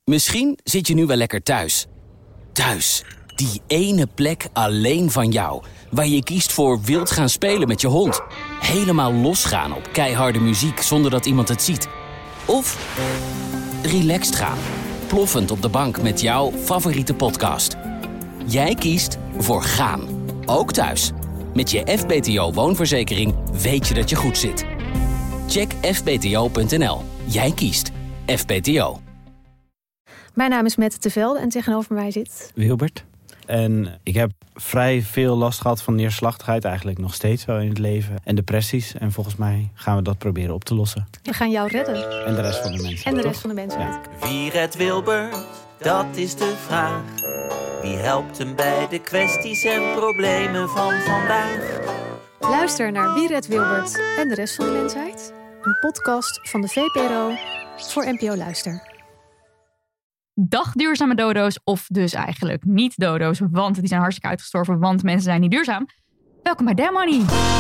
Misschien zit je nu wel lekker thuis. Thuis, die ene plek alleen van jou. Waar je kiest voor wild gaan spelen met je hond. Helemaal losgaan op keiharde muziek zonder dat iemand het ziet. Of relaxed gaan. Ploffend op de bank met jouw favoriete podcast. Jij kiest voor gaan. Ook thuis. Met je FBTO woonverzekering weet je dat je goed zit. Check fbto.nl. Jij kiest FBTO. Mijn naam is Mette Tevelde en tegenover mij zit Wilbert. En ik heb vrij veel last gehad van neerslachtigheid, eigenlijk nog steeds wel in het leven. En depressies. En volgens mij gaan we dat proberen op te lossen. We gaan jou redden. En de rest van de mensen. En de toch? rest van de mensen. Ja. Wie redt Wilbert? Dat is de vraag. Wie helpt hem bij de kwesties en problemen van vandaag? Luister naar Wie redt Wilbert en de rest van de mensheid. Een podcast van de VPRO voor NPO Luister. Dag duurzame dodo's, of dus eigenlijk niet dodo's, want die zijn hartstikke uitgestorven, want mensen zijn niet duurzaam. Welkom bij Damn Money.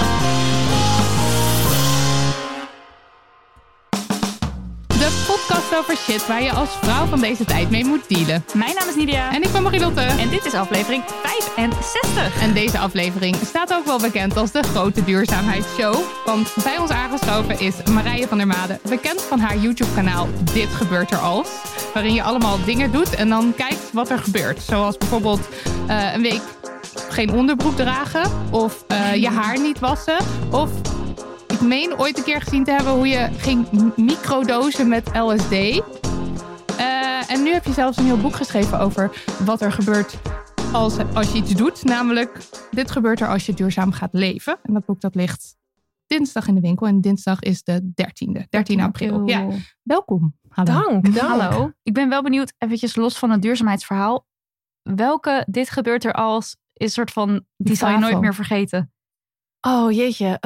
De podcast over shit waar je als vrouw van deze tijd mee moet dealen. Mijn naam is Nidia. En ik ben Marilotte. En dit is aflevering 65. En deze aflevering staat ook wel bekend als de grote duurzaamheidsshow. Want bij ons aangeschoven is Marije van der Made, bekend van haar YouTube-kanaal Dit Gebeurt Er Als. Waarin je allemaal dingen doet en dan kijkt wat er gebeurt. Zoals bijvoorbeeld een week geen onderbroek dragen. Of je haar niet wassen. Of ik meen ooit een keer gezien te hebben hoe je ging microdosen met LSD. En nu heb je zelfs een heel boek geschreven over wat er gebeurt als je iets doet. Namelijk, dit gebeurt er als je duurzaam gaat leven. En dat boek dat ligt dinsdag in de winkel. En dinsdag is de 13 april. Ja, welkom. Hallo. Dank. Hallo. Ik ben wel benieuwd, eventjes los van het duurzaamheidsverhaal. Welke dit gebeurt er als is soort van, die zal je nooit meer vergeten? Oh jeetje.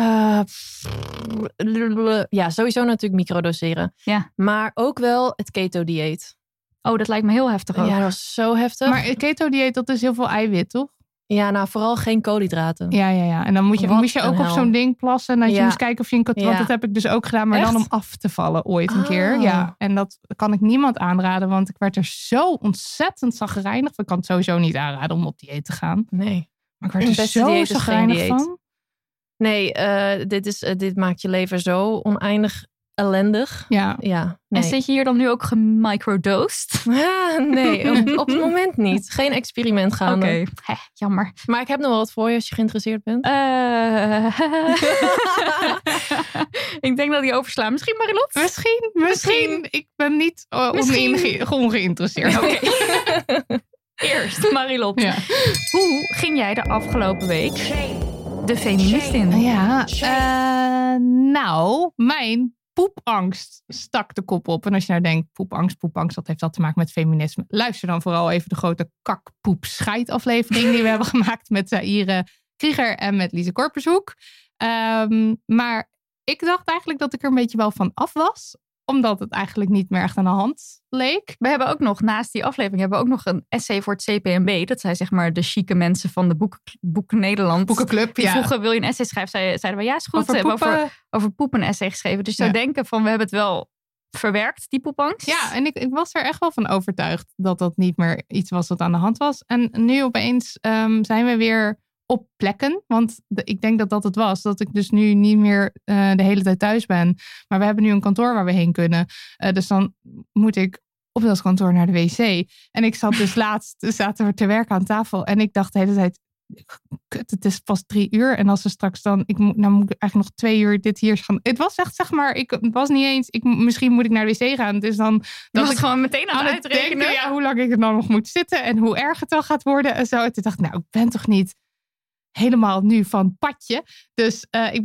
Ja, sowieso natuurlijk microdoseren. Ja. Maar ook wel het keto-dieet. Oh, dat lijkt me heel heftig ook. Ja, dat was zo heftig. Maar het keto-dieet, dat is heel veel eiwit, toch? Ja, nou vooral geen koolhydraten. Ja. En dan moest je ook op zo'n ding plassen. En dat je moest kijken of je want dat heb ik dus ook gedaan. Maar Echt? dan om af te vallen ooit een keer. Ja. En dat kan ik niemand aanraden. Want ik werd er zo ontzettend chagrijnig. Ik kan het sowieso niet aanraden om op dieet te gaan. Nee. Maar ik werd er beste zo dieet is geen chagrijnig dieet. van. Nee, dit maakt je leven zo oneindig ellendig. Ja. Ja, nee. En zit je hier dan nu ook gemicrodosed? Nee, op het moment niet. Geen experiment gaande. Oké, jammer. Maar ik heb nog wel wat voor je als je geïnteresseerd bent. Ik denk dat die overslaan. Misschien Marilot? Misschien. Ik ben niet ongeïnteresseerd. Oké. Eerst Marilot. Ja. Hoe ging jij de afgelopen week de feminist in? Ja, nou, mijn poepangst stak de kop op. En als je nou denkt, poepangst, wat heeft dat te maken met feminisme? Luister dan vooral even de grote kakpoep-scheidaflevering die we hebben gemaakt met Zaire Krieger en met Lise Korpershoek. Maar ik dacht eigenlijk dat ik er een beetje wel van af was. Omdat het eigenlijk niet meer echt aan de hand leek. We hebben ook nog, naast die aflevering, hebben we ook nog een essay voor het CPNB. Dat zijn zeg maar de chique mensen van de Boek Nederland. Boekenclub, Die vroegen, wil je een essay schrijven? Zeiden we, ja, is goed. Over We hebben poepen. over poep een essay geschreven. Dus je zou denken van, we hebben het wel verwerkt, die poepangst. Ja, en ik was er echt wel van overtuigd dat dat niet meer iets was wat aan de hand was. En nu opeens zijn we weer op plekken. Want ik denk dat dat het was. Dat ik dus nu niet meer de hele tijd thuis ben. Maar we hebben nu een kantoor waar we heen kunnen. Dus dan moet ik op dat kantoor naar de wc. En ik zat dus zaten we te werken aan tafel. En ik dacht de hele tijd, kut, het is pas 3 uur. En als we straks dan, nou moet ik eigenlijk nog 2 uur dit hier gaan. Het was echt, zeg maar, het was niet eens, misschien moet ik naar de wc gaan. Dus dan dat ik gewoon meteen aan het uitrekenen. Denken, ja, hoe lang ik er dan nog moet zitten. En hoe erg het dan gaat worden. En zo. En toen dacht ik, nou, ik ben toch niet helemaal nu van padje. Dus ik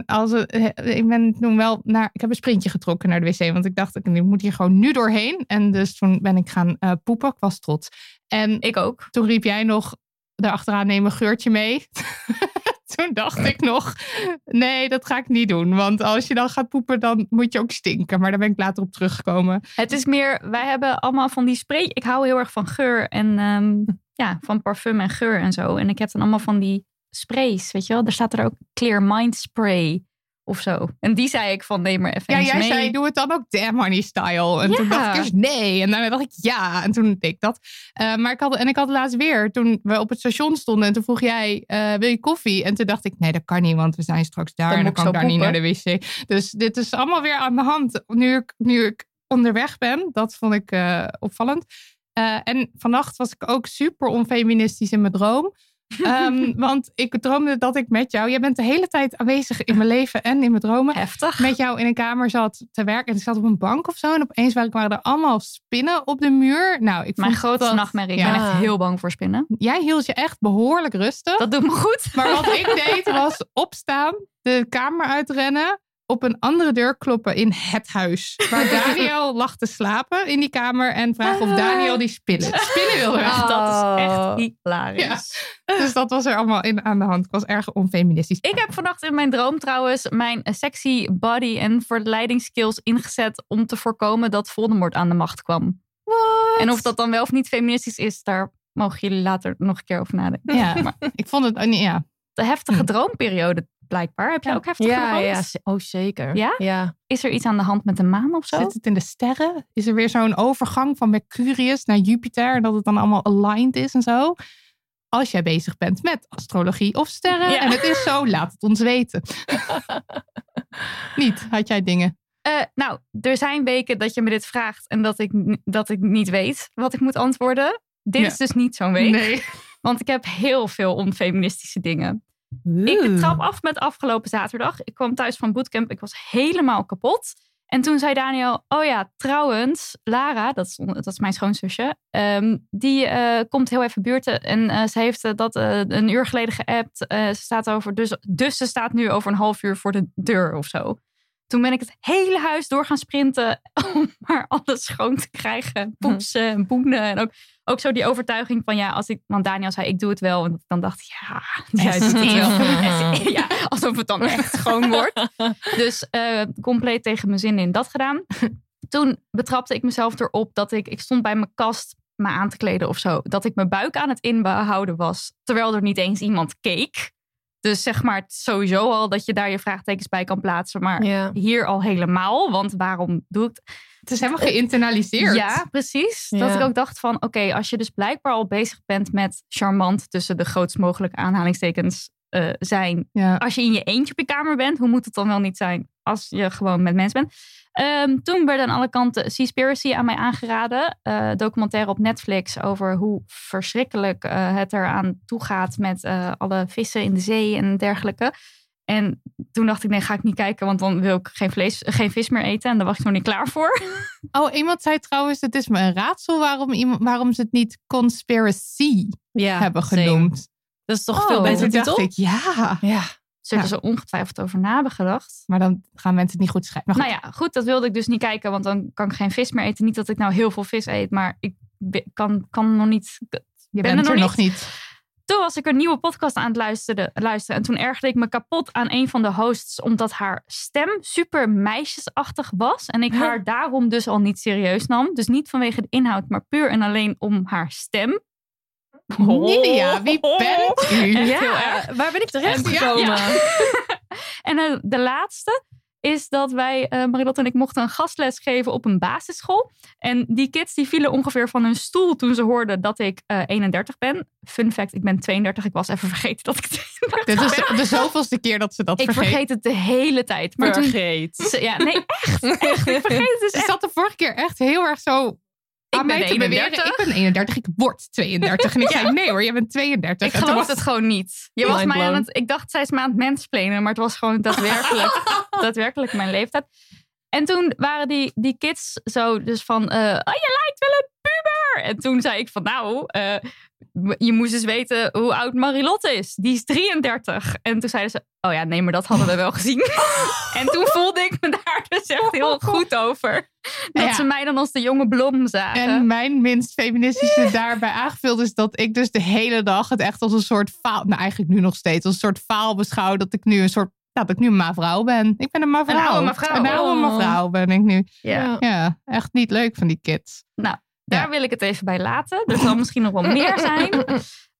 heb een sprintje getrokken naar de wc. Want ik dacht, ik moet hier gewoon nu doorheen. En dus toen ben ik gaan poepen. Ik was trots. En ik ook. Toen riep jij nog daarachteraan, neem een geurtje mee. Toen dacht ik nog, nee, dat ga ik niet doen. Want als je dan gaat poepen, dan moet je ook stinken. Maar daar ben ik later op teruggekomen. Het is meer, wij hebben allemaal van die spray. Ik hou heel erg van geur en van parfum en geur en zo. En ik heb dan allemaal van die sprays, weet je wel. Daar staat er ook Clear Mind Spray of zo. En die zei ik van, neem maar even eens jij mee. zei, doe het dan ook Damn Honey style. En toen dacht ik eerst nee. En daarna dacht ik ja. En toen deed ik dat. Maar ik had laatst weer, toen we op het station stonden. En toen vroeg jij, wil je koffie? En toen dacht ik, nee, dat kan niet. Want we zijn straks daar. Dan en dan moet kan ik ik zo daar niet poepen. naar de wc. Dus dit is allemaal weer aan de hand. Nu ik onderweg ben. Dat vond ik opvallend. En vannacht was ik ook super onfeministisch in mijn droom. Want ik droomde dat ik met jou... Jij bent de hele tijd aanwezig in mijn leven en in mijn dromen. Heftig. Met jou in een kamer zat te werken. En ik zat op een bank of zo. En opeens waren er allemaal spinnen op de muur. Nou, ik Mijn vond grootste dat... nachtmerrie. Ja. Ik ben echt heel bang voor spinnen. Jij hield je echt behoorlijk rustig. Dat doet me goed. Maar wat ik deed was opstaan, de kamer uitrennen, op een andere deur kloppen in het huis. Waar Daniel lag te slapen in die kamer en vragen of Daniel die spinnen wilde weg. Dat is echt hilarisch. Dus dat was er allemaal aan de hand. Ik was erg onfeministisch. Ik heb vannacht in mijn droom trouwens mijn sexy body en verleidingsskills ingezet om te voorkomen dat Voldemort aan de macht kwam. What? En of dat dan wel of niet feministisch is, daar mogen jullie later nog een keer over nadenken. Ja, maar ik vond het... Ja. De heftige droomperiode blijkbaar. Heb jij ook heftige drooms? Oh, zeker. Ja? Ja. Is er iets aan de hand met de maan of zo? Zit het in de sterren? Is er weer zo'n overgang van Mercurius naar Jupiter? En dat het dan allemaal aligned is en zo? Als jij bezig bent met astrologie of sterren en het is zo, laat het ons weten. Niet, had jij dingen? Nou, er zijn weken dat je me dit vraagt en dat ik niet weet wat ik moet antwoorden. Dit is dus niet zo'n week. Nee. Want ik heb heel veel onfeministische dingen. Ik trap af met afgelopen zaterdag. Ik kwam thuis van bootcamp. Ik was helemaal kapot. En toen zei Daniel, oh ja, trouwens, Lara, dat is mijn schoonzusje, die komt heel even buurten. En ze heeft dat een uur geleden geappt. Ze staat over, dus ze staat nu over een half uur voor de deur of zo. Toen ben ik het hele huis door gaan sprinten om maar alles schoon te krijgen. Poetsen en boenen. En ook zo die overtuiging van want Daniel zei ik doe het wel. En dan dacht ik jij doet het wel. Ja, alsof het dan echt schoon wordt. Dus compleet tegen mijn zin in dat gedaan. Toen betrapte ik mezelf erop dat ik stond bij mijn kast me aan te kleden of zo. Dat ik mijn buik aan het inhouden was. Terwijl er niet eens iemand keek. Dus zeg maar sowieso al dat je daar je vraagtekens bij kan plaatsen. Maar hier al helemaal. Want waarom doe ik het? Het is helemaal geïnternaliseerd. Ja, precies. Ja. Dat ik ook dacht van oké, als je dus blijkbaar al bezig bent met charmant tussen de grootst mogelijke aanhalingstekens zijn. Ja. Als je in je eentje op je kamer bent, hoe moet het dan wel niet zijn als je gewoon met mensen bent? Toen werd aan alle kanten Seaspiracy aan mij aangeraden. Documentaire op Netflix over hoe verschrikkelijk het eraan toe gaat met alle vissen in de zee en dergelijke. En toen dacht ik, nee, ga ik niet kijken, want dan wil ik geen vis meer eten. En daar was ik nog niet klaar voor. Oh, iemand zei trouwens, het is me een raadsel waarom ze het niet conspiracy hebben genoemd. Dat is toch veel beter Toen titel? dacht ik, ja. Zullen ze ongetwijfeld over na hebben gedacht. Maar dan gaan mensen het niet goed schrijven. Maar goed. Nou ja, goed, dat wilde ik dus niet kijken, want dan kan ik geen vis meer eten. Niet dat ik nou heel veel vis eet, maar ik kan nog niet. Je bent er nog niet. Toen was ik een nieuwe podcast aan het luisteren. En toen ergerde ik me kapot aan een van de hosts. Omdat haar stem super meisjesachtig was. En ik haar daarom dus al niet serieus nam. Dus niet vanwege de inhoud, maar puur en alleen om haar stem. Nidia, wie bent u? Echt heel erg. Waar ben ik terecht gekomen? En de laatste is dat wij, Marilotte en ik, mochten een gastles geven op een basisschool. En die kids die vielen ongeveer van hun stoel toen ze hoorden dat ik 31 ben. Fun fact, ik ben 32. Ik was even vergeten dat ik 32 ben. Dit is de zoveelste keer dat ze dat Ik vergeet het de hele tijd. Maar Vergeet. Ja, nee, echt. Ik vergeet het dus Ze echt. zat de vorige keer echt heel erg zo aan ben mij te beweren. 31. Ik ben 31, ik word 32. En ik zei, nee hoor, jij bent 32. Ik En toen geloof was het gewoon niet. Je was mij Mindblown. aan het, ik dacht, zij is me aan het mansplainen, maar het was gewoon daadwerkelijk mijn leeftijd. En toen waren die kids zo dus van, je lijkt wel een puber. En toen zei ik van, je moest eens weten hoe oud Marilotte is. Die is 33. En toen zeiden ze, oh ja, nee, maar dat hadden we wel gezien. En toen voelde ik me daar dus echt heel goed over. Dat ze mij dan als de jonge blom zagen. En mijn minst feministische daarbij aangevuld is dat ik dus de hele dag het echt als een soort faal, nou eigenlijk nu nog steeds, als een soort faal beschouw dat ik nu dat ik nu een mevrouw ben. Ik ben een mevrouw. Een oude mevrouw. Een oude mevrouw ben ik nu. Ja. Ja, echt niet leuk van die kids. Nou, daar wil ik het even bij laten. Er zal misschien nog wel meer zijn.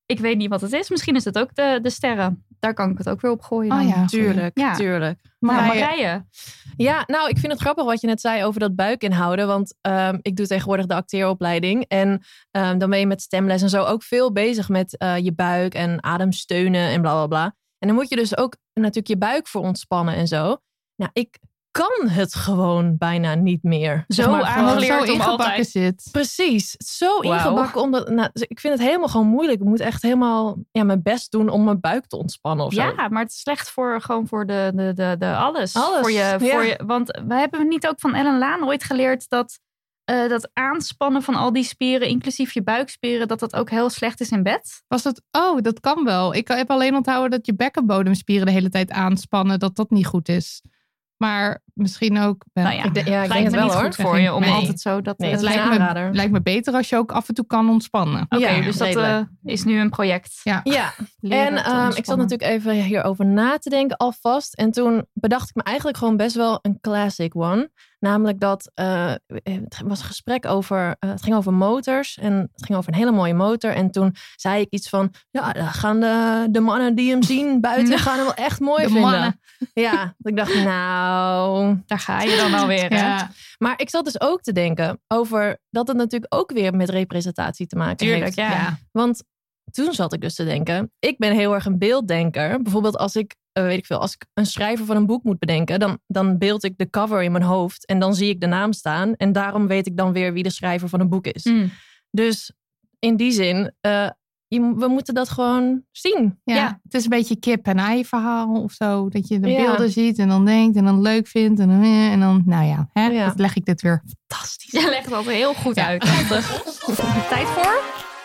Ik weet niet wat het is. Misschien is het ook de sterren. Daar kan ik het ook weer op gooien. Oh dan. ja, Tuurlijk. Maar Marije. Ja, nou, ik vind het grappig wat je net zei over dat buik inhouden. Want ik doe tegenwoordig de acteeropleiding. En dan ben je met stemles en zo ook veel bezig met je buik en ademsteunen en bla bla bla. En dan moet je dus ook natuurlijk je buik voor ontspannen en zo. Nou, ik kan het gewoon bijna niet meer. Zo aangeleerd om ingebakken altijd. zit. Precies, zo ingebakken. Omdat, ik vind het helemaal gewoon moeilijk. Ik moet echt helemaal mijn best doen om mijn buik te ontspannen of zo. Ja, maar het is slecht voor de alles. Alles, Voor ja. je, want we hebben niet ook van Ellen Laan ooit geleerd dat aanspannen van al die spieren, inclusief je buikspieren, dat ook heel slecht is in bed. Was het? Oh, dat kan wel. Ik heb alleen onthouden dat je bekkenbodemspieren de hele tijd aanspannen, dat niet goed is. Maar misschien ook wel. Nou ja, Ik denk lijkt het me wel niet hoor. goed voor je om Nee. altijd zo dat... Nee, Het het is een aanrader. lijkt me beter als je ook af en toe kan ontspannen. Oké, Ja, dus dat redelijk. is nu een project. Ja. Ja, Leren en te ik zat ontspannen. natuurlijk even hierover na te denken alvast. En toen bedacht ik me eigenlijk gewoon best wel een classic one. Namelijk dat het was een gesprek over, het ging over motors. En het ging over een hele mooie motor. En toen zei ik iets van, ja, dan gaan de mannen die hem zien buiten gaan hem wel echt mooi De vinden. mannen. Ja, ik dacht, nou... Daar ga je dan alweer. hè? Ja. Maar ik zat dus ook te denken over dat het natuurlijk ook weer met representatie te maken Tuurlijk, heeft. ja. Want toen zat ik dus te denken, ik ben heel erg een beelddenker. Bijvoorbeeld als ik, als ik een schrijver van een boek moet bedenken, dan beeld ik de cover in mijn hoofd en dan zie ik de naam staan. En daarom weet ik dan weer wie de schrijver van een boek is. Mm. Dus in die zin, we moeten dat gewoon zien. Ja, het is een beetje kip-en-ei verhaal of zo. Dat je de Ja. beelden ziet en dan denkt en dan leuk vindt. En dan nou ja, Ja. dat leg ik dit weer fantastisch. Je legt het altijd heel goed uit. Tijd voor?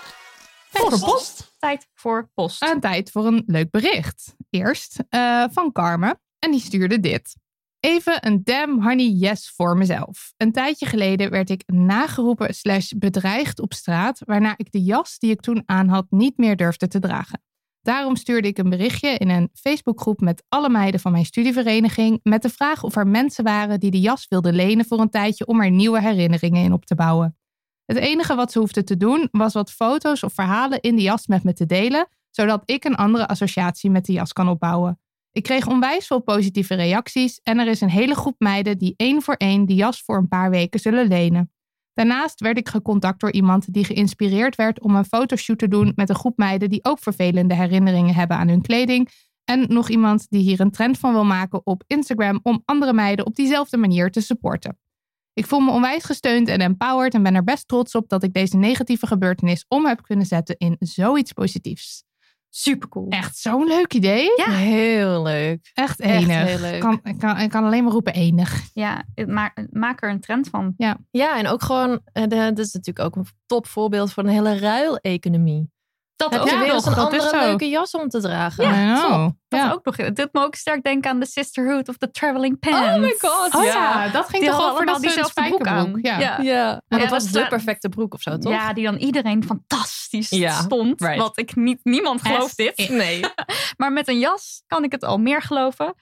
Post. Tijd voor post. En tijd voor een leuk bericht. Eerst van Carmen. En die stuurde dit. Even een damn honey yes voor mezelf. Een tijdje geleden werd ik nageroepen / bedreigd op straat, waarna ik de jas die ik toen aan had niet meer durfde te dragen. Daarom stuurde ik een berichtje in een Facebookgroep met alle meiden van mijn studievereniging met de vraag of er mensen waren die de jas wilden lenen voor een tijdje om er nieuwe herinneringen in op te bouwen. Het enige wat ze hoefden te doen was wat foto's of verhalen in de jas met me te delen, zodat ik een andere associatie met de jas kan opbouwen. Ik kreeg onwijs veel positieve reacties en er is een hele groep meiden die 1 voor 1 die jas voor een paar weken zullen lenen. Daarnaast werd ik gecontact door iemand die geïnspireerd werd om een fotoshoot te doen met een groep meiden die ook vervelende herinneringen hebben aan hun kleding. En nog iemand die hier een trend van wil maken op Instagram om andere meiden op diezelfde manier te supporten. Ik voel me onwijs gesteund en empowered en ben er best trots op dat ik deze negatieve gebeurtenis om heb kunnen zetten in zoiets positiefs. Supercool. Echt zo'n leuk idee. Ja. Heel leuk. Echt Echt enig. heel leuk. Ik kan alleen maar roepen enig. Ja, maak er een trend van. Ja, en ook gewoon, dat is natuurlijk ook een topvoorbeeld van een hele ruileconomie. Dat Heb ook je weer eens nog, een dat is andere zo. leuke jas om te dragen? I know. Dat Ja. ook nog. Het doet me ook sterk denken aan de Sisterhood of the Traveling Pants. Oh my god. Oh ja, dat ging Die toch hadden over dat allemaal ze een diezelfde broek aan. spijkerbroek. Ja. Ja. Ja, maar Ja, dat was dat de staat- perfecte broek of zo, toch? Ja, die dan iedereen fantastisch Ja, stond. right. Wat ik niemand gelooft dit. Nee. Maar met een jas kan ik het al meer geloven.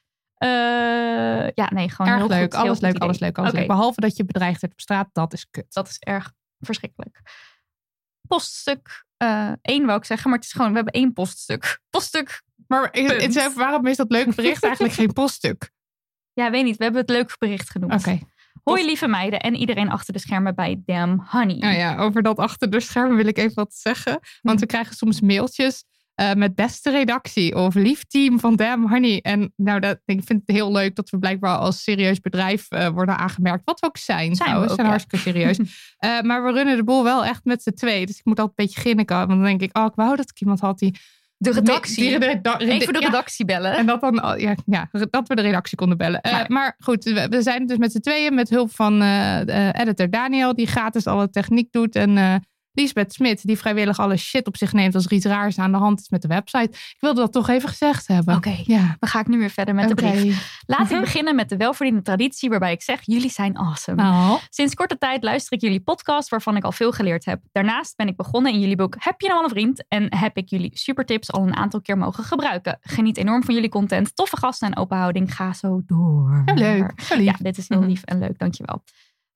Ja, nee, gewoon Erg heel leuk, goed. Heel alles goed leuk, idee. alles leuk, alles Oké, leuk. Behalve dat je bedreigd werd op straat, dat is kut. dat is erg verschrikkelijk. Poststuk 1 wou ik zeggen, maar het is gewoon, we hebben 1 poststuk. Poststuk, Maar waarom is dat leuke bericht eigenlijk geen poststuk? ja, weet niet, we hebben het leuk bericht genoemd. Oké. Hoi lieve meiden en iedereen achter de schermen bij Damn Honey. Nou ja, over dat achter de schermen wil ik even wat zeggen. Want we krijgen soms mailtjes met beste redactie of lief team van Damn Honey. En nou, ik vind het heel leuk dat we blijkbaar als serieus bedrijf worden aangemerkt. Wat we ook zijn trouwens, we zijn ook, hartstikke serieus. Maar we runnen de boel wel echt met z'n twee. Dus ik moet altijd een beetje grinniken. Want dan denk ik, ik wou dat ik iemand had die... De redactie. Even de ja. redactie bellen. En dat dan, dat we de redactie konden bellen. Maar goed, we zijn dus met z'n tweeën met hulp van editor Daniel, die gratis alle techniek doet. En Liesbeth Smit, die vrijwillig alle shit op zich neemt als er iets raars aan de hand is met de website. Ik wilde dat toch even gezegd hebben. Oké, Ja. dan ga ik nu weer verder met de brief. Laat ik beginnen met de welverdiende traditie waarbij ik zeg, jullie zijn awesome. Oh. Sinds korte tijd luister ik jullie podcast waarvan ik al veel geleerd heb. Daarnaast ben ik begonnen in jullie boek Heb je nou al een vriend? En heb ik jullie supertips al een aantal keer mogen gebruiken. Geniet enorm van jullie content. Toffe gasten en open houding. Ga zo door. Heel leuk. Heel lief. Ja, dit is heel lief en leuk. Dankjewel.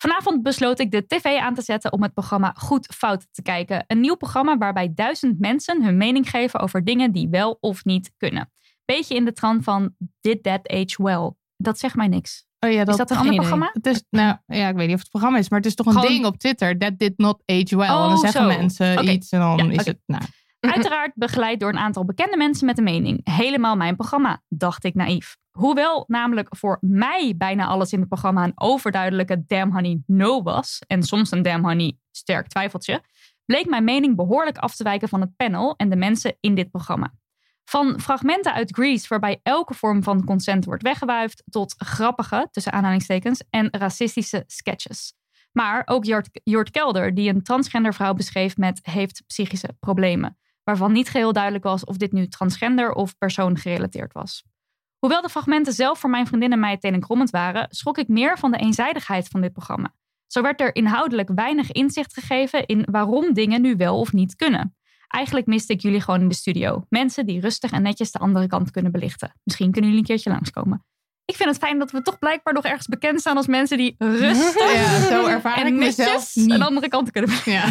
Vanavond besloot ik de tv aan te zetten om het programma Goed Fout te kijken. Een nieuw programma waarbij 1000 mensen hun mening geven over dingen die wel of niet kunnen. Beetje in de trant van Did That Age Well? Dat zegt mij niks. Oh ja, Is dat een ander programma? Het is, ik weet niet of het programma is, maar het is toch een ding op Twitter. That did not age well. En dan zeggen mensen iets en dan is het... Uiteraard begeleid door een aantal bekende mensen met een mening. Helemaal mijn programma, dacht ik naïef. Hoewel namelijk voor mij bijna alles in het programma een overduidelijke damn honey no was. En soms een damn honey sterk twijfeltje. Bleek mijn mening behoorlijk af te wijken van het panel en de mensen in dit programma. Van fragmenten uit Grease waarbij elke vorm van consent wordt weggewuifd. Tot grappige, tussen aanhalingstekens, en racistische sketches. Maar ook Jort Kelder die een transgender vrouw beschreef met heeft psychische problemen. Waarvan niet geheel duidelijk was of dit nu transgender of persoon gerelateerd was. Hoewel de fragmenten zelf voor mijn vriendinnen mij tenenkrommend waren, schrok ik meer van de eenzijdigheid van dit programma. Zo werd er inhoudelijk weinig inzicht gegeven in waarom dingen nu wel of niet kunnen. Eigenlijk miste ik jullie gewoon in de studio. Mensen die rustig en netjes de andere kant kunnen belichten. Misschien kunnen jullie een keertje langskomen. Ik vind het fijn dat we toch blijkbaar nog ergens bekend staan als mensen die rustig zo ervaar en ik netjes mezelf niet. een andere kant kunnen belichten. Ja.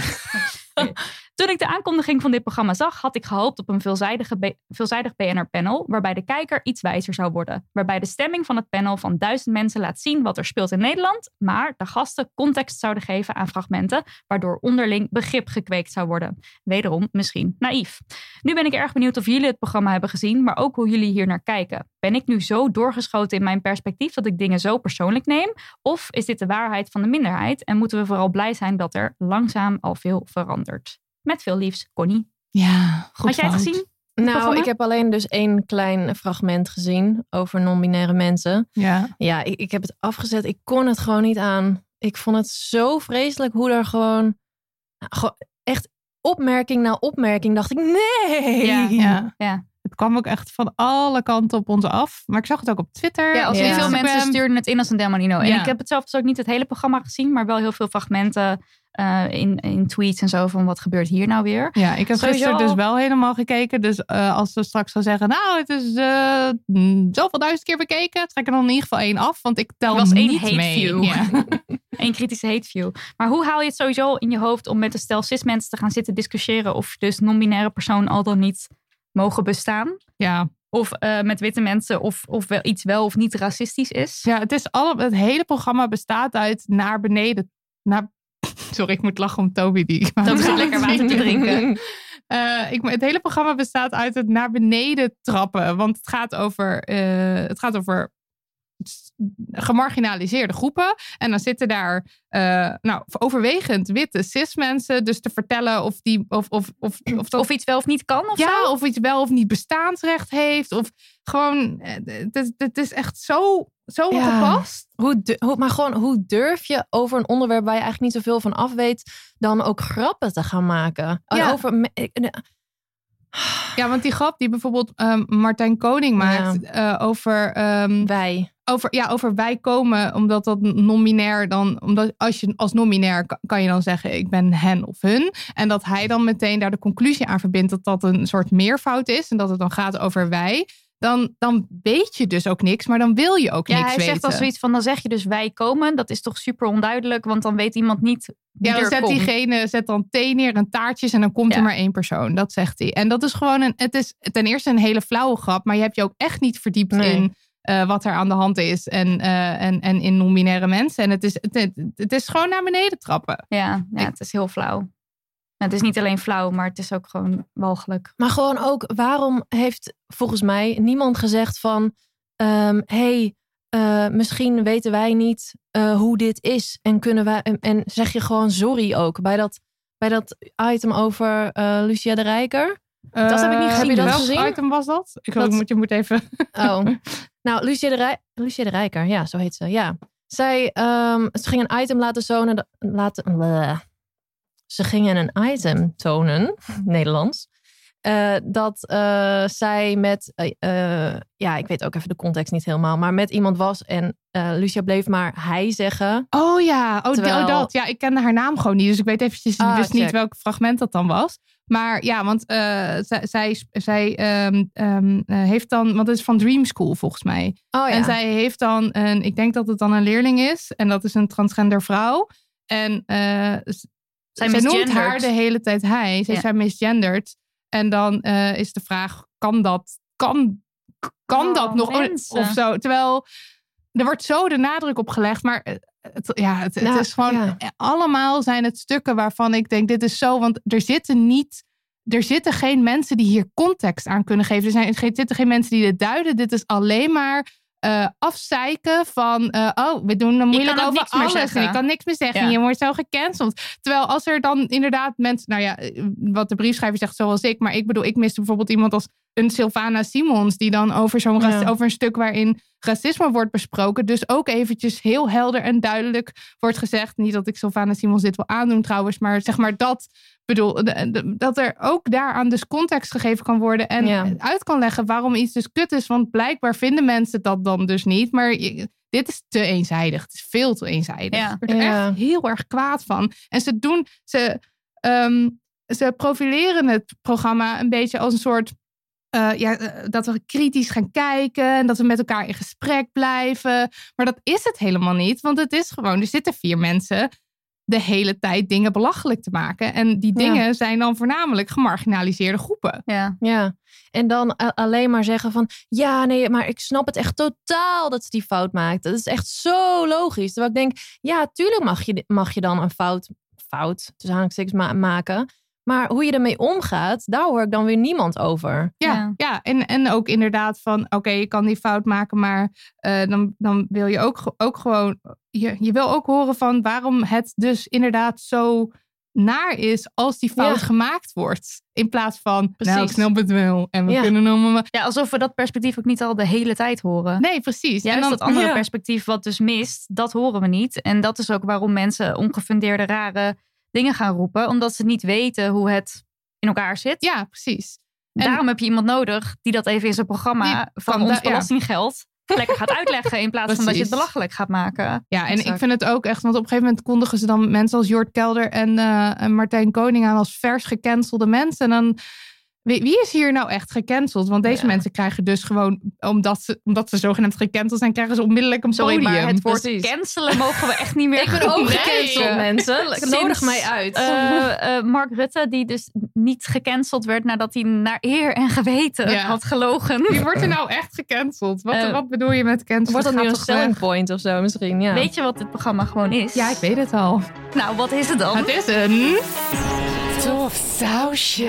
Toen ik de aankondiging van dit programma zag, had ik gehoopt op een veelzijdig BNR-panel waarbij de kijker iets wijzer zou worden. Waarbij de stemming van het panel van 1000 mensen laat zien wat er speelt in Nederland, maar de gasten context zouden geven aan fragmenten, waardoor onderling begrip gekweekt zou worden. Wederom misschien naïef. Nu ben ik erg benieuwd of jullie het programma hebben gezien, maar ook hoe jullie hier naar kijken. Ben ik nu zo doorgeschoten in mijn perspectief dat ik dingen zo persoonlijk neem? Of is dit de waarheid van de minderheid en moeten we vooral blij zijn dat er langzaam al veel verandert? Met veel liefs, Connie. Ja, goed. Had jij het gezien? Nou, ik heb alleen dus 1 klein fragment gezien over non-binaire mensen. Ja, ik heb het afgezet. Ik kon het gewoon niet aan. Ik vond het zo vreselijk hoe er gewoon echt opmerking na opmerking dacht ik, nee. Ja. Het kwam ook echt van alle kanten op ons af. Maar ik zag het ook op Twitter. Ja, veel mensen stuurden het in als een Demonino. En ik heb het zelf dus ook niet het hele programma gezien, maar wel heel veel fragmenten in tweets en zo van wat gebeurt hier nou weer. Ja, ik heb gisteren dus wel helemaal gekeken. Dus als ze straks gaan zeggen, nou, het is zoveel 1000 keer bekeken, trek er dan in ieder geval 1 af, want ik tel was niet hate mee. View. Ja. 1 kritische hate view. Maar hoe haal je het sowieso in je hoofd om met een stel cis mensen te gaan zitten discussiëren of dus non-binaire persoon al dan niet mogen bestaan? Ja. Of met witte mensen of wel iets wel of niet racistisch is? Ja, het hele programma bestaat uit naar beneden. Sorry, ik moet lachen om Toby. Toby zit lekker water te drinken. Het hele programma bestaat uit het naar beneden trappen. Want het gaat over gemarginaliseerde groepen. En dan zitten daar overwegend witte cis mensen. Dus te vertellen of iets wel of niet kan of zo? Of iets wel of niet bestaansrecht heeft. Of gewoon, het is echt zo gepast. Hoe durf je over een onderwerp waar je eigenlijk niet zoveel van af weet, dan ook grappen te gaan maken? Ja. Ja, want die grap die bijvoorbeeld Martijn Koning maakt over wij. Over wij komen, omdat dat non-binair dan, omdat als je als non-binair kan je dan zeggen ik ben hen of hun. En dat hij dan meteen daar de conclusie aan verbindt dat dat een soort meervoud is en dat het dan gaat over wij. Dan weet je dus ook niks, maar dan wil je ook niks weten. Ja, hij zegt al zoiets van, dan zeg je dus wij komen. Dat is toch super onduidelijk, want dan weet iemand niet wie er komt. Diegene zet dan thee neer en taartjes en dan komt er maar 1 persoon. Dat zegt hij. En dat is gewoon het is ten eerste een hele flauwe grap, maar je hebt je ook echt niet verdiept in wat er aan de hand is en in non-binaire mensen. En het is gewoon naar beneden trappen. Ja, het is heel flauw. Het is niet alleen flauw, maar het is ook gewoon walgelijk. Maar gewoon ook, waarom heeft volgens mij niemand gezegd van misschien weten wij niet hoe dit is en kunnen wij en zeg je gewoon sorry ook bij dat item over Lucia de Rijker? Dat heb ik niet gezien. Heb je dat Welk gezien? item was dat? Je moet even... Oh, nou Lucia de Rijker, ja, zo heet ze. Ja, ze ging een item Ze gingen een item tonen, Nederlands, dat zij met, ik weet ook even de context niet helemaal, maar met iemand was en Lucia bleef maar hij zeggen. Oh ja, dat. Ja, ik kende haar naam gewoon niet, dus ik weet eventjes, wist niet welk fragment dat dan was. Maar ja, want zij heeft dan... Want het is van Dream School volgens mij. Oh, ja. En zij heeft dan ik denk dat het dan een leerling is. En dat is een transgender vrouw. En zij noemt haar de hele tijd hij. Ze zijn misgenderd. En dan is de vraag, kan dat dat nog? Mensen. Of zo. Terwijl, er wordt zo de nadruk op gelegd. Maar het is gewoon... Ja. Allemaal zijn het stukken waarvan ik denk, dit is zo... Want er zitten geen mensen die hier context aan kunnen geven. Er zitten geen mensen die dit duiden. Dit is alleen maar afzeiken van... we doen er moeilijk over alles. En ik kan niks meer zeggen. Ja. Je wordt zo gecanceld. Terwijl als er dan inderdaad mensen... Nou ja, wat de briefschrijver zegt zoals ik. Maar ik bedoel, ik miste bijvoorbeeld iemand als een Sylvana Simons... die dan over over een stuk waarin racisme wordt besproken... dus ook eventjes heel helder en duidelijk wordt gezegd... niet dat ik Sylvana Simons dit wil aandoen trouwens... maar zeg maar dat... bedoel, dat er ook daaraan dus context gegeven kan worden... en uit kan leggen waarom iets dus kut is. Want blijkbaar vinden mensen dat dan dus niet. Maar dit is te eenzijdig. Het is veel te eenzijdig. Ja. Ik word er echt heel erg kwaad van. En ze profileren het programma een beetje als een soort... dat we kritisch gaan kijken... en dat we met elkaar in gesprek blijven. Maar dat is het helemaal niet. Want het is gewoon, er zitten 4 mensen... de hele tijd dingen belachelijk te maken. En die dingen zijn dan voornamelijk gemarginaliseerde groepen. Ja. En dan alleen maar zeggen van... ja, nee, maar ik snap het echt totaal dat ze die fout maakt. Dat is echt zo logisch. Terwijl ik denk, ja, tuurlijk mag je dan een fout tussen aanhalingstekens maken... Maar hoe je ermee omgaat, daar hoor ik dan weer niemand over. Ja. En ook inderdaad van... oké, je kan die fout maken, maar dan wil je ook gewoon... Je wil ook horen van waarom het dus inderdaad zo naar is... als die fout gemaakt wordt. In plaats van, nou, ik snap het wel. En we kunnen nog... Ja, alsof we dat perspectief ook niet al de hele tijd horen. Nee, precies. Juist en dan, dat andere perspectief wat dus mist, dat horen we niet. En dat is ook waarom mensen ongefundeerde, rare... dingen gaan roepen, omdat ze niet weten hoe het in elkaar zit. Ja, precies. En daarom heb je iemand nodig die dat even in zijn programma van ons belastinggeld lekker gaat uitleggen in plaats van dat je het belachelijk gaat maken. Ja, en ik vind het ook echt, want op een gegeven moment kondigen ze dan mensen als Jort Kelder en Martijn Koning aan als vers gecancelde mensen. En dan, wie is hier nou echt gecanceld? Want deze mensen krijgen dus gewoon, omdat ze zogenaamd gecanceld zijn, krijgen ze onmiddellijk een podium. Maar het woord cancelen mogen we echt niet meer. Ik ben ook gecanceld, mensen. Nodig mij uit. Mark Rutte, die dus niet gecanceld werd nadat hij naar eer en geweten had gelogen. Wie wordt er nou echt gecanceld? Wat bedoel je met cancelen? Wordt dat nu een selling point of zo misschien? Ja. Weet je wat dit programma gewoon is? Ja, ik weet het al. Nou, wat is het dan? Het is een... tof sausje.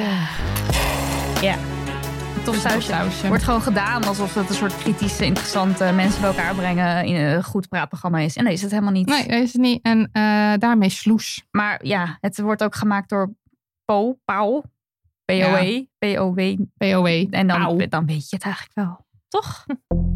Ja, tof sausje. Wordt gewoon gedaan alsof het een soort kritische, interessante mensen bij elkaar brengen in een goed praatprogramma is. En dat is het helemaal niet. Nee, dat is het niet. En daarmee sloes. Maar ja, het wordt ook gemaakt door Pauw. P-O-E. P-O-W. En dan weet je het eigenlijk wel. Toch?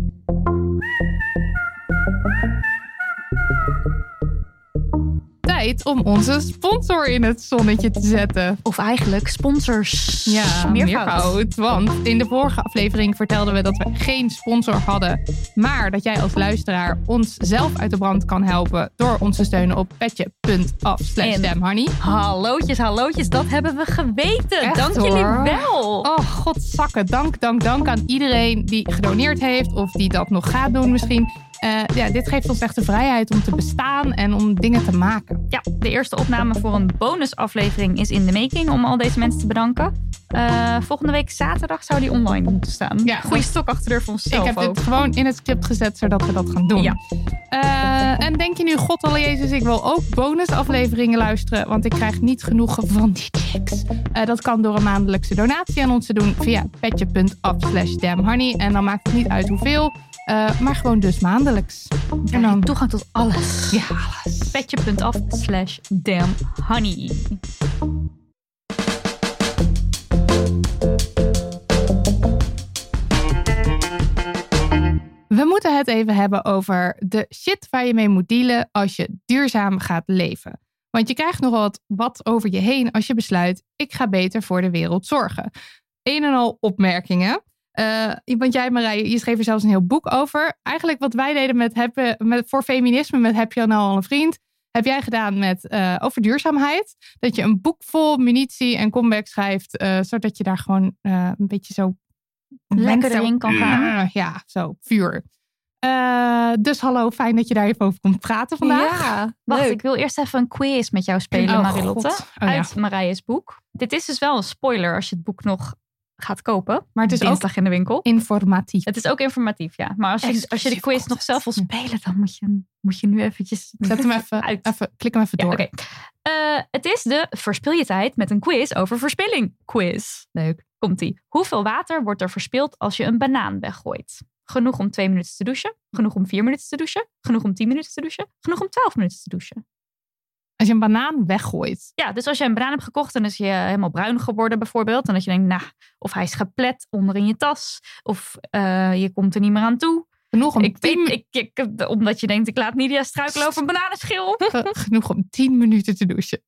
Tijd om onze sponsor in het zonnetje te zetten. Of eigenlijk sponsors. Ja, meervoud. Want in de vorige aflevering vertelden we dat we geen sponsor hadden. Maar dat jij als luisteraar ons zelf uit de brand kan helpen door ons te steunen op petje.af/damhoney. Hallootjes, dat hebben we geweten. Echt, dank hoor. jullie wel. Oh, godzakken. Dank aan iedereen die gedoneerd heeft of die dat nog gaat doen misschien. Dit geeft ons echt de vrijheid om te bestaan en om dingen te maken. Ja, de eerste opname voor een bonusaflevering is in de making om al deze mensen te bedanken. Volgende week zaterdag zou die online moeten staan. Ja, goeie stok achter de deur voor onszelf. Ik heb dit gewoon in het script gezet zodat we dat gaan doen. Ja. En denk je nu, God alle Jezus, ik wil ook bonusafleveringen luisteren, want ik krijg niet genoeg van die chicks. Dat kan door een maandelijkse donatie aan ons te doen via petje.af/damhoney. En dan maakt het niet uit hoeveel. Maar gewoon dus maandelijks. En dan toegang tot alles. Ja, alles. Petje.af/damhoney. We moeten het even hebben over de shit waar je mee moet dealen als je duurzaam gaat leven. Want je krijgt nogal wat over je heen als je besluit, ik ga beter voor de wereld zorgen. Een en al opmerkingen. Want jij, Marije, je schreef er zelfs een heel boek over. Eigenlijk wat wij deden voor feminisme met Heb je nou al een vriend? heb jij gedaan met over duurzaamheid. Dat je een boek vol munitie en comeback schrijft. Zodat je daar gewoon een beetje zo... Lekker erin kan gaan. Ja, zo, vuur. Dus hallo, fijn dat je daar even over komt praten vandaag. Ja, Wacht, leuk. ik wil eerst even een quiz met jou spelen, Marilotte. God. Oh, ja. Uit Marije's boek. Dit is dus wel een spoiler als je het boek nog gaat kopen. Maar het is dinsdag in de winkel. Informatief. Het is ook informatief, ja. Maar als je de Exclusief quiz nog content. zelf wil spelen, dan moet je nu eventjes... Zet hem klik hem even door. Ja, oké. Het is de Verspil je tijd met een quiz over verspilling. Quiz. Leuk. Komt-ie. Hoeveel water wordt er verspild als je een banaan weggooit? Genoeg om 2 minuten te douchen? Genoeg om 4 minuten te douchen? Genoeg om 10 minuten te douchen? Genoeg om 12 minuten te douchen? Als je een banaan weggooit. Ja, dus als je een banaan hebt gekocht en is je helemaal bruin geworden bijvoorbeeld. En dat je denkt, nou, of hij is geplet onder in je tas. Of je komt er niet meer aan toe. Genoeg om Omdat je denkt, ik laat Nidia struikelen over een bananenschil. genoeg om 10 minuten te douchen.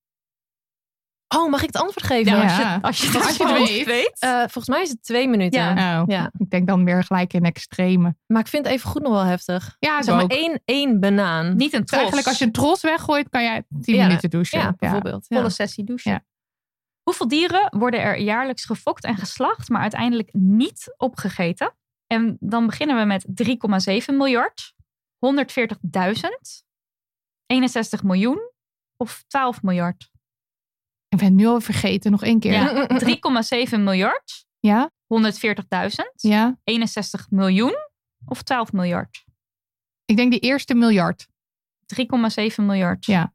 Oh, mag ik het antwoord geven? Ja, Als je Als je het weet. Volgens mij is het 2 minuten. Ja. Ja. Ik denk dan weer gelijk in extreme. Maar ik vind het even goed nog wel heftig. Ja, Zeg maar ook. één banaan. Niet een Dus tros. eigenlijk als je een tros weggooit, kan jij 10 Ja. minuten douchen. Ja, bijvoorbeeld. Ja. volle sessie douchen. Ja. Hoeveel dieren worden er jaarlijks gefokt en geslacht, maar uiteindelijk niet opgegeten? En dan beginnen we met 3,7 miljard, 140.000, 61 miljoen of 12 miljard. Ik ben het nu al vergeten, nog 1 keer. Ja, 3,7 miljard, Ja? 140.000, Ja? 61 miljoen of 12 miljard. Ik denk die eerste miljard. 3,7 miljard. Ja.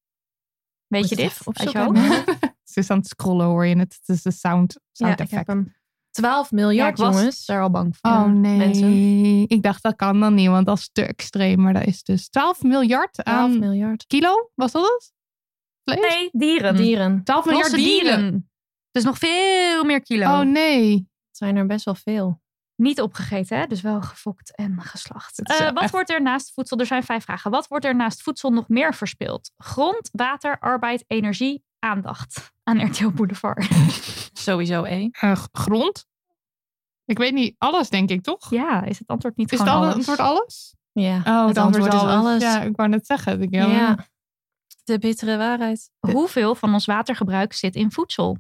Weet Moet je het dit? even Uit je opzoeken. hoofd? Ze is aan het scrollen, hoor je het. Het is de sound Ja, ik effect. heb hem. 12 Ja, miljard, ik was jongens. er al bang voor. Oh nee, mensen. ik dacht dat kan dan niet, want dat is te extreem. Maar dat is dus 12 miljard 12 aan miljard. kilo, was dat het? Vlees? Nee, dieren. Dieren. 12 miljard Losse dieren. Dus nog veel meer kilo. Oh nee. Het zijn er best wel veel. Niet opgegeten, hè? Dus wel gefokt en geslacht. Het is wel Wat echt- wordt er naast voedsel? Er zijn 5 vragen. Wat wordt er naast voedsel nog meer verspild? Grond, water, arbeid, energie, aandacht. Aan RTL Boulevard. Sowieso Grond? Ik weet niet, alles denk ik, toch? Ja, is het antwoord niet Is het gewoon al alles? het antwoord alles? Ja, Oh, het antwoord is alles. Ja, ik wou net zeggen. Ik, Ja. De bittere waarheid. Hoeveel van ons watergebruik zit in voedsel?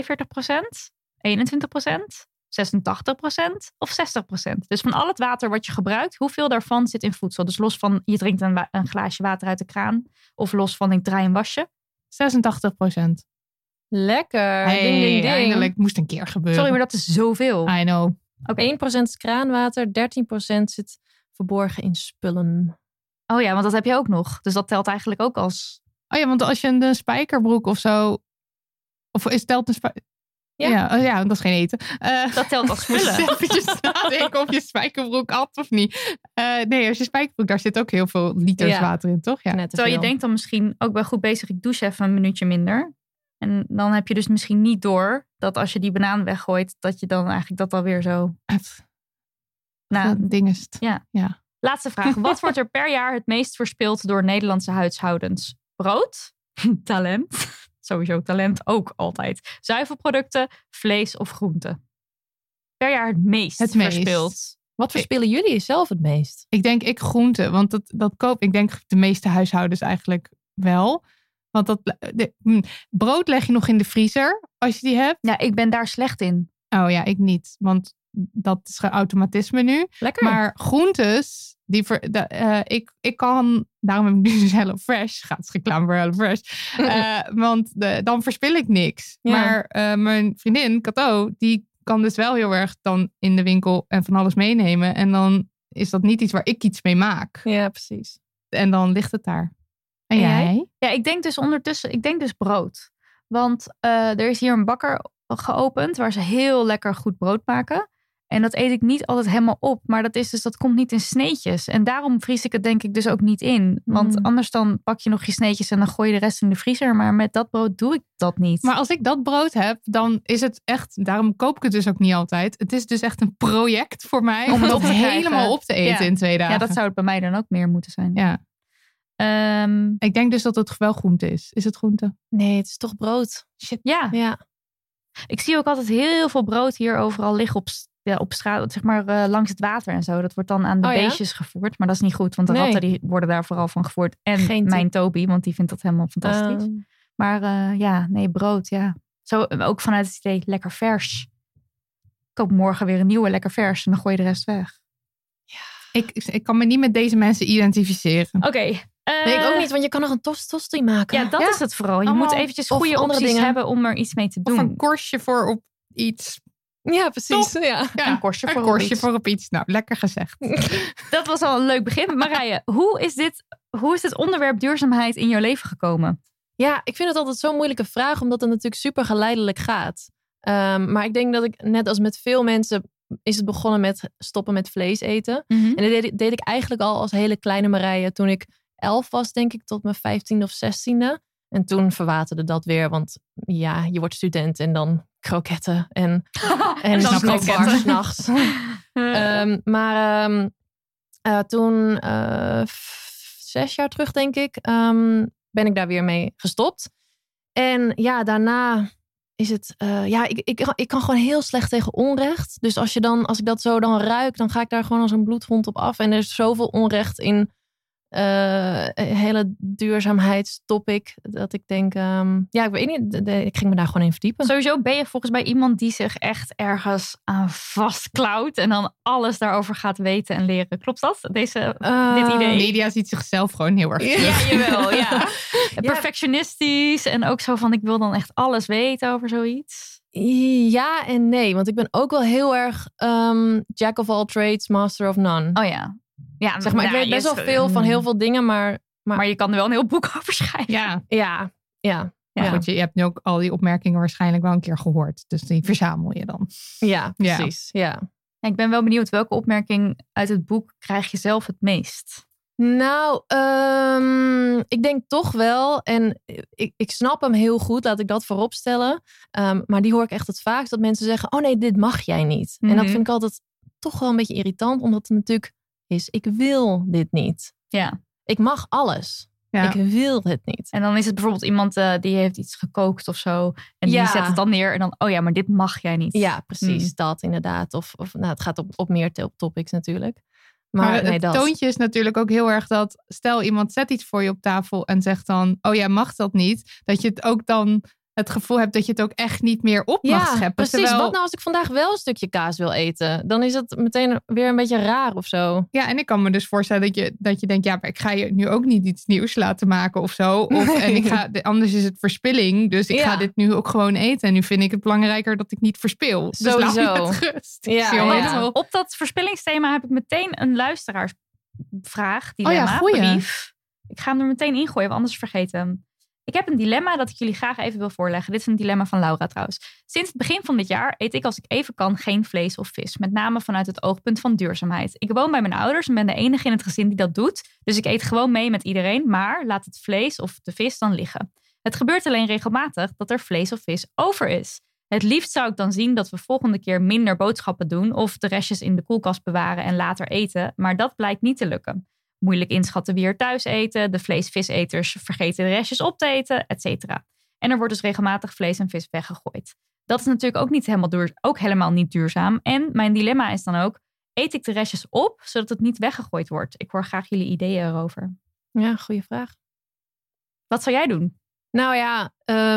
42%? 21%? 86% of 60%? Dus van al het water wat je gebruikt, hoeveel daarvan zit in voedsel? Dus los van je drinkt een glaasje water uit de kraan. Of los van ik draai een wasje. 86%. Lekker. Hey, ding, ding, ding. eindelijk. Moest een keer gebeuren. Sorry, maar dat is zoveel. I know. 1% is kraanwater, 13% zit verborgen in spullen. Oh ja, want dat heb je ook nog. Dus dat telt eigenlijk ook als... Oh ja, want als je een spijkerbroek of zo... Of is telt een ja, dat is geen eten. Dat telt als Moest spullen. eventjes nadenken of je spijkerbroek had of niet. Nee, als je spijkerbroek, daar zit ook heel veel liters Ja. water in, toch? Ja. Net te Terwijl je veel. denkt dan misschien ook wel goed bezig. Ik douche even een minuutje minder. En dan heb je dus misschien niet door dat als je die banaan weggooit, dat je dan eigenlijk dat alweer zo... Nou, ding is het. ja. Laatste vraag. Wat wordt er per jaar het meest verspild door Nederlandse huishoudens? Brood? Talent? Sowieso talent ook altijd. Zuivelproducten, vlees of groenten? Per jaar het meest verspild. Wat verspillen jullie zelf het meest? Ik denk groente, want dat koop ik denk de meeste huishoudens eigenlijk wel. Want brood leg je nog in de vriezer als je die hebt. Ja, ik ben daar slecht in. Oh ja, ik niet, want dat is geen automatisme nu. Lekker. Maar groentes, ik kan, daarom heb ik nu dus HelloFresh, gaat reclame voor HelloFresh. Want dan verspil ik niks. Ja. Maar mijn vriendin, Cato, die kan dus wel heel erg dan in de winkel en van alles meenemen. En dan is dat niet iets waar ik iets mee maak. Ja, precies. En dan ligt het daar. En jij? jij? Ja, ik denk dus ondertussen, ik denk dus brood. Want er is hier een bakker geopend waar ze heel lekker goed brood maken. En dat eet ik niet altijd helemaal op. Maar dat komt niet in sneetjes. En daarom vries ik het denk ik dus ook niet in. Want anders dan pak je nog je sneetjes en dan gooi je de rest in de vriezer. Maar met dat brood doe ik dat niet. Maar als ik dat brood heb, dan is het echt, daarom koop ik het dus ook niet altijd. Het is dus echt een project voor mij om het op te krijgen. helemaal op te eten in 2 dagen. Ja, dat zou het bij mij dan ook meer moeten zijn. Ja. Ik denk dus dat het wel groente is. Is het groente? Nee, het is toch brood. Ja, Ja. ik zie ook altijd heel veel brood hier overal liggen op op straat, zeg maar langs het water en zo. Dat wordt dan aan de beestjes gevoerd. Maar dat is niet goed, want de ratten die worden daar vooral van gevoerd. En mijn Toby, want die vindt dat helemaal fantastisch. Maar brood, ja. Zo ook vanuit het idee, lekker vers. Ik koop morgen weer een nieuwe lekker vers en dan gooi je de rest weg. Ja. Ik kan me niet met deze mensen identificeren. Oké. Nee, ik ook niet, want je kan nog een tosti maken. Ja, dat is het vooral. Je moet eventjes goede opties hebben om er iets mee te doen. Of een korstje voor op iets. Ja, precies. Ja. Een korstje voor op iets. Nou, lekker gezegd. Dat was al een leuk begin. Marije, hoe is dit onderwerp duurzaamheid in jouw leven gekomen? Ja, ik vind het altijd zo'n moeilijke vraag, omdat het natuurlijk super geleidelijk gaat. Maar ik denk dat ik, net als met veel mensen, is het begonnen met stoppen met vlees eten. Mm-hmm. En dat deed ik eigenlijk al als hele kleine Marije toen ik 11 was, denk ik, tot mijn 15e of 16e. En toen verwaterde dat weer, want ja, je wordt student en dan kroketten en snackbar 's nachts. Toen 6 jaar terug, denk ik, ben ik daar weer mee gestopt. En ja, daarna is het... ik kan gewoon heel slecht tegen onrecht. Dus als ik dat zo dan ruik, dan ga ik daar gewoon als een bloedhond op af. En er is zoveel onrecht in hele duurzaamheidstopic, dat ik denk, ik weet niet, ik ging me daar gewoon in verdiepen. Sowieso ben je volgens mij iemand die zich echt ergens aan vastklauwt en dan alles daarover gaat weten en leren. Klopt dat? Dit idee? Media ziet zichzelf gewoon heel erg terug. Ja, jawel, ja. Perfectionistisch en ook zo van, ik wil dan echt alles weten over zoiets. Ja en nee, want ik ben ook wel heel erg jack of all trades, master of none. Oh ja. Ja, zeg maar, ik weet best wel veel van heel veel dingen, maar je kan er wel een heel boek over schrijven. Ja. Goed, je hebt nu ook al die opmerkingen waarschijnlijk wel een keer gehoord. Dus die verzamel je dan. Ja, precies. Ja. Ik ben wel benieuwd, welke opmerking uit het boek krijg je zelf het meest? Nou, ik denk toch wel, en ik snap hem heel goed, laat ik dat voorop stellen. Maar die hoor ik echt het vaakst, dat mensen zeggen, oh nee, dit mag jij niet. Mm-hmm. En dat vind ik altijd toch wel een beetje irritant, omdat het natuurlijk is, ik wil dit niet. Ja. Ik mag alles. Ja. Ik wil het niet. En dan is het bijvoorbeeld iemand die heeft iets gekookt of zo. En die zet het dan neer en dan, oh ja, maar dit mag jij niet. Ja, precies. Dat inderdaad. Of het gaat op meer topics natuurlijk. Maar het toontje is natuurlijk ook heel erg dat, stel iemand zet iets voor je op tafel en zegt dan, oh jij mag dat niet. Dat je het ook dan het gevoel hebt dat je het ook echt niet meer op mag scheppen. Precies. Terwijl... Wat nou als ik vandaag wel een stukje kaas wil eten? Dan is het meteen weer een beetje raar of zo. Ja, en ik kan me dus voorstellen dat je denkt, ja, maar ik ga je nu ook niet iets nieuws laten maken of zo. Anders is het verspilling. Dus ik ga dit nu ook gewoon eten. En nu vind ik het belangrijker dat ik niet verspil. Dus sowieso. laat me met rust. Ja. Op dat verspillingsthema heb ik meteen een luisteraarsvraag. Dilemma, brief. Ik ga hem er meteen ingooien, want anders vergeet hem. Ik heb een dilemma dat ik jullie graag even wil voorleggen. Dit is een dilemma van Laura trouwens. Sinds het begin van dit jaar eet ik als ik even kan geen vlees of vis. Met name vanuit het oogpunt van duurzaamheid. Ik woon bij mijn ouders en ben de enige in het gezin die dat doet. Dus ik eet gewoon mee met iedereen. Maar laat het vlees of de vis dan liggen. Het gebeurt alleen regelmatig dat er vlees of vis over is. Het liefst zou ik dan zien dat we volgende keer minder boodschappen doen. Of de restjes in de koelkast bewaren en later eten. Maar dat blijkt niet te lukken. Moeilijk inschatten wie er thuis eten. De vlees-viseters vergeten de restjes op te eten, et cetera. En er wordt dus regelmatig vlees en vis weggegooid. Dat is natuurlijk ook helemaal niet duurzaam. En mijn dilemma is dan ook, eet ik de restjes op, zodat het niet weggegooid wordt? Ik hoor graag jullie ideeën erover. Ja, goede vraag. Wat zou jij doen? Nou ja,